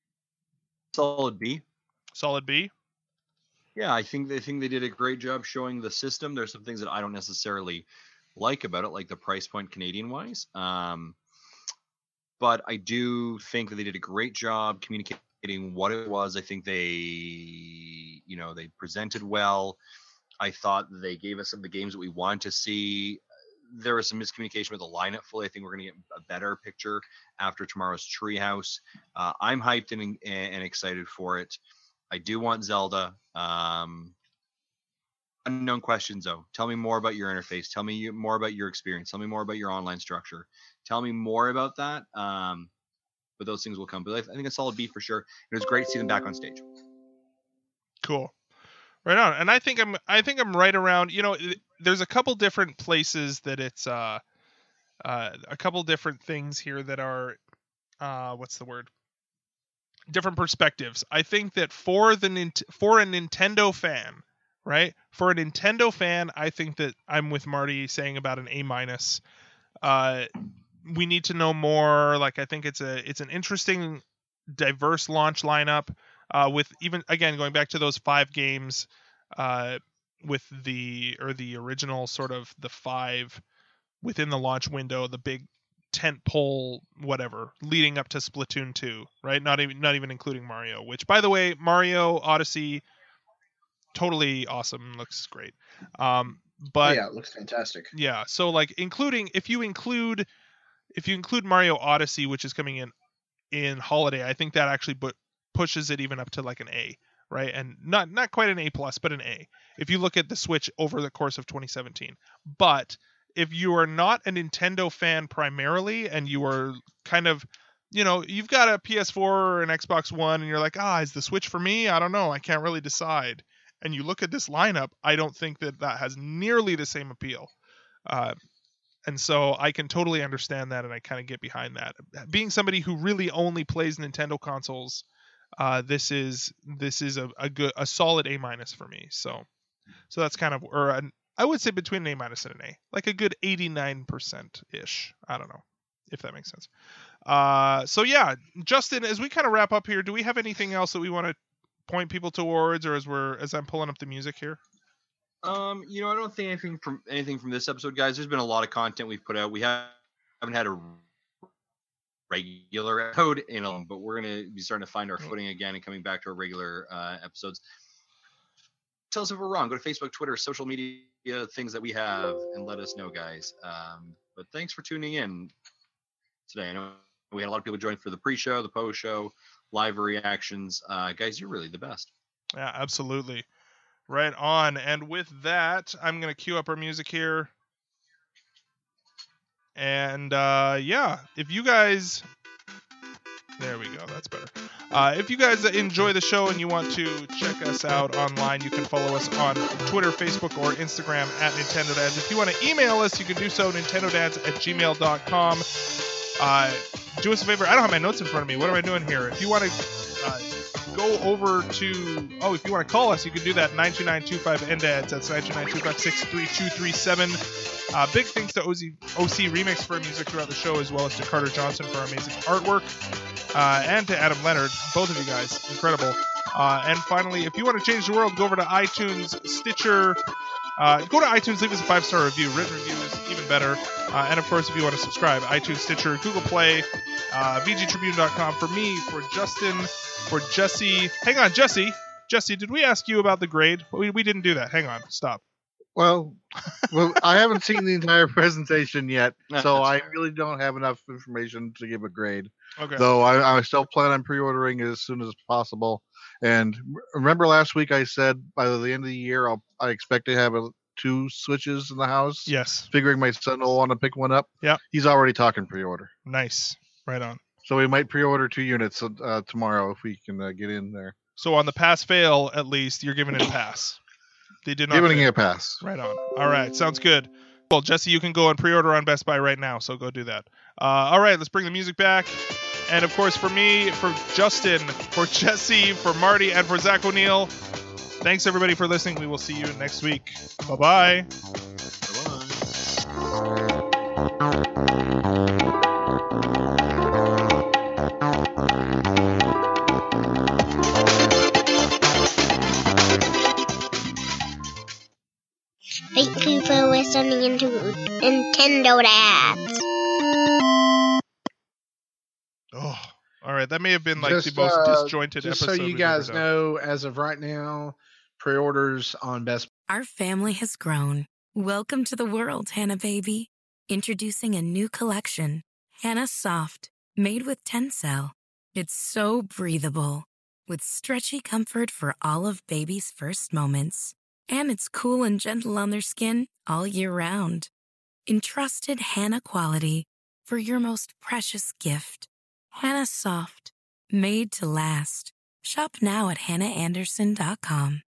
Solid B. Solid B? Yeah, I think they think they did a great job showing the system. There's some things that I don't necessarily like about it, like the price point Canadian wise. Um, but I do think that they did a great job communicating what it was. I think they, you know, they presented well. I thought they gave us some of the games that we wanted to see. There was some miscommunication with the lineup fully. I think we're going to get a better picture after tomorrow's Treehouse. Uh, I'm hyped and, and excited for it. I do want Zelda. Um, unknown questions, though. Tell me more about your interface. Tell me more about your experience. Tell me more about your online structure. Tell me more about that. Um, but those things will come. But I think a solid B for sure. It was great to see them back on stage. Cool. Right on. And I think I'm I think I'm right around, you know, there's a couple different places that it's uh uh a couple different things here that are uh what's the word? Different perspectives. I think that for the Nint- for a Nintendo fan, right? For a Nintendo fan, I think that I'm with Marty saying about an A minus. Uh we need to know more. Like I think it's a it's an interesting diverse launch lineup. Uh, with even again going back to those five games, uh, with the or the original sort of the five within the launch window, the big tent pole whatever leading up to Splatoon two, right? Not even not even including Mario, which by the way, Mario Odyssey, totally awesome, looks great. Um, but oh, yeah, it looks fantastic. yeah, so like including if you include if you include Mario Odyssey, which is coming in in holiday, I think that actually but pushes it even up to like an A, right? And not not quite an A plus, but an A if you look at the Switch over the course of twenty seventeen. But if you are not a Nintendo fan primarily and you are kind of, you know, you've got a P S four or an Xbox One and you're like, ah, is the Switch for me? I don't know. I can't really decide. And you look at this lineup, I don't think that that has nearly the same appeal. Uh, and so I can totally understand that and I kind of get behind that. Being somebody who really only plays Nintendo consoles, Uh, this is this is a, a good a solid A minus for me. So so that's kind of or an, I would say between an A minus and an A, like a good eighty-nine percent ish. I don't know if that makes sense. Uh, so yeah, Justin, as we kind of wrap up here, do we have anything else that we want to point people towards, or as we're as I'm pulling up the music here? Um, you know, I don't think anything from anything from this episode, guys. There's been a lot of content we've put out. We have, haven't had a regular episode in them, but we're going to be starting to find our footing again and coming back to our regular uh, episodes. Tell us if we're wrong. Go to Facebook, Twitter, social media things that we have and let us know, guys. Um, but thanks for tuning in today. I know we had a lot of people join for the pre-show, the post-show, live reactions. Uh, guys, you're really the best. Yeah, absolutely. Right on. And with that, I'm going to cue up our music here. And uh, yeah, if you guys, there we go, that's better. Uh, if you guys enjoy the show and you want to check us out online, you can follow us on Twitter, Facebook, or Instagram at Nintendo Dads. If you want to email us, you can do so, nintendo dads at gmail dot com. Uh, do us a favor. I don't have my notes in front of me. What am I doing here? If you want to uh, go over to, oh, if you want to call us, you can do that, nine two nine, two five N D A D S. That's nine two nine, two five six, three two three seven. Uh, big thanks to O C, O C Remix for music throughout the show, as well as to Carter Johnson for our amazing artwork, uh, and to Adam Leonard, both of you guys, incredible. Uh, and finally, if you want to change the world, go over to iTunes, Stitcher, uh, go to iTunes, leave us a five-star review. Written reviews, even better. Uh, and of course, if you want to subscribe, iTunes, Stitcher, Google Play, uh, V G Tribune dot com. For me, for Justin, for Jesse. Hang on, Jesse. Jesse, did we ask you about the grade? We, we didn't do that. Hang on. Stop. Well, well, I haven't seen the entire presentation yet, so I really don't have enough information to give a grade. Okay. Though I, I still plan on pre-ordering it as soon as possible. And remember last week I said by the end of the year I'll, I expect to have a, two Switches in the house. Yes. Figuring my son will want to pick one up. Yeah. He's already talking pre-order. Nice. Right on. So we might pre-order two units uh, tomorrow if we can uh, get in there. So on the pass-fail, at least, you're giving it a pass. They did not Giving fail. it a pass. Right on. All right. Sounds good. Well, Jesse, you can go and pre-order on Best Buy right now, so go do that. Uh, all right. Let's bring the music back. And, of course, for me, for Justin, for Jesse, for Marty, and for Zach O'Neill, thanks, everybody, for listening. We will see you next week. Bye-bye. Thank you for listening to Nintendo Dads. Oh, all right. That may have been like Just, the most uh, disjointed just episode. so you we've guys ever done. know, as of right now, pre-orders on Best Our family has grown. Welcome to the world, Hannah baby. Introducing a new collection, Hannah Soft, made with Tencel. It's so breathable, with stretchy comfort for all of baby's first moments. And it's cool and gentle on their skin all year round. Entrusted Hannah quality for your most precious gift. Hannah Soft, made to last. Shop now at hannah anderson dot com.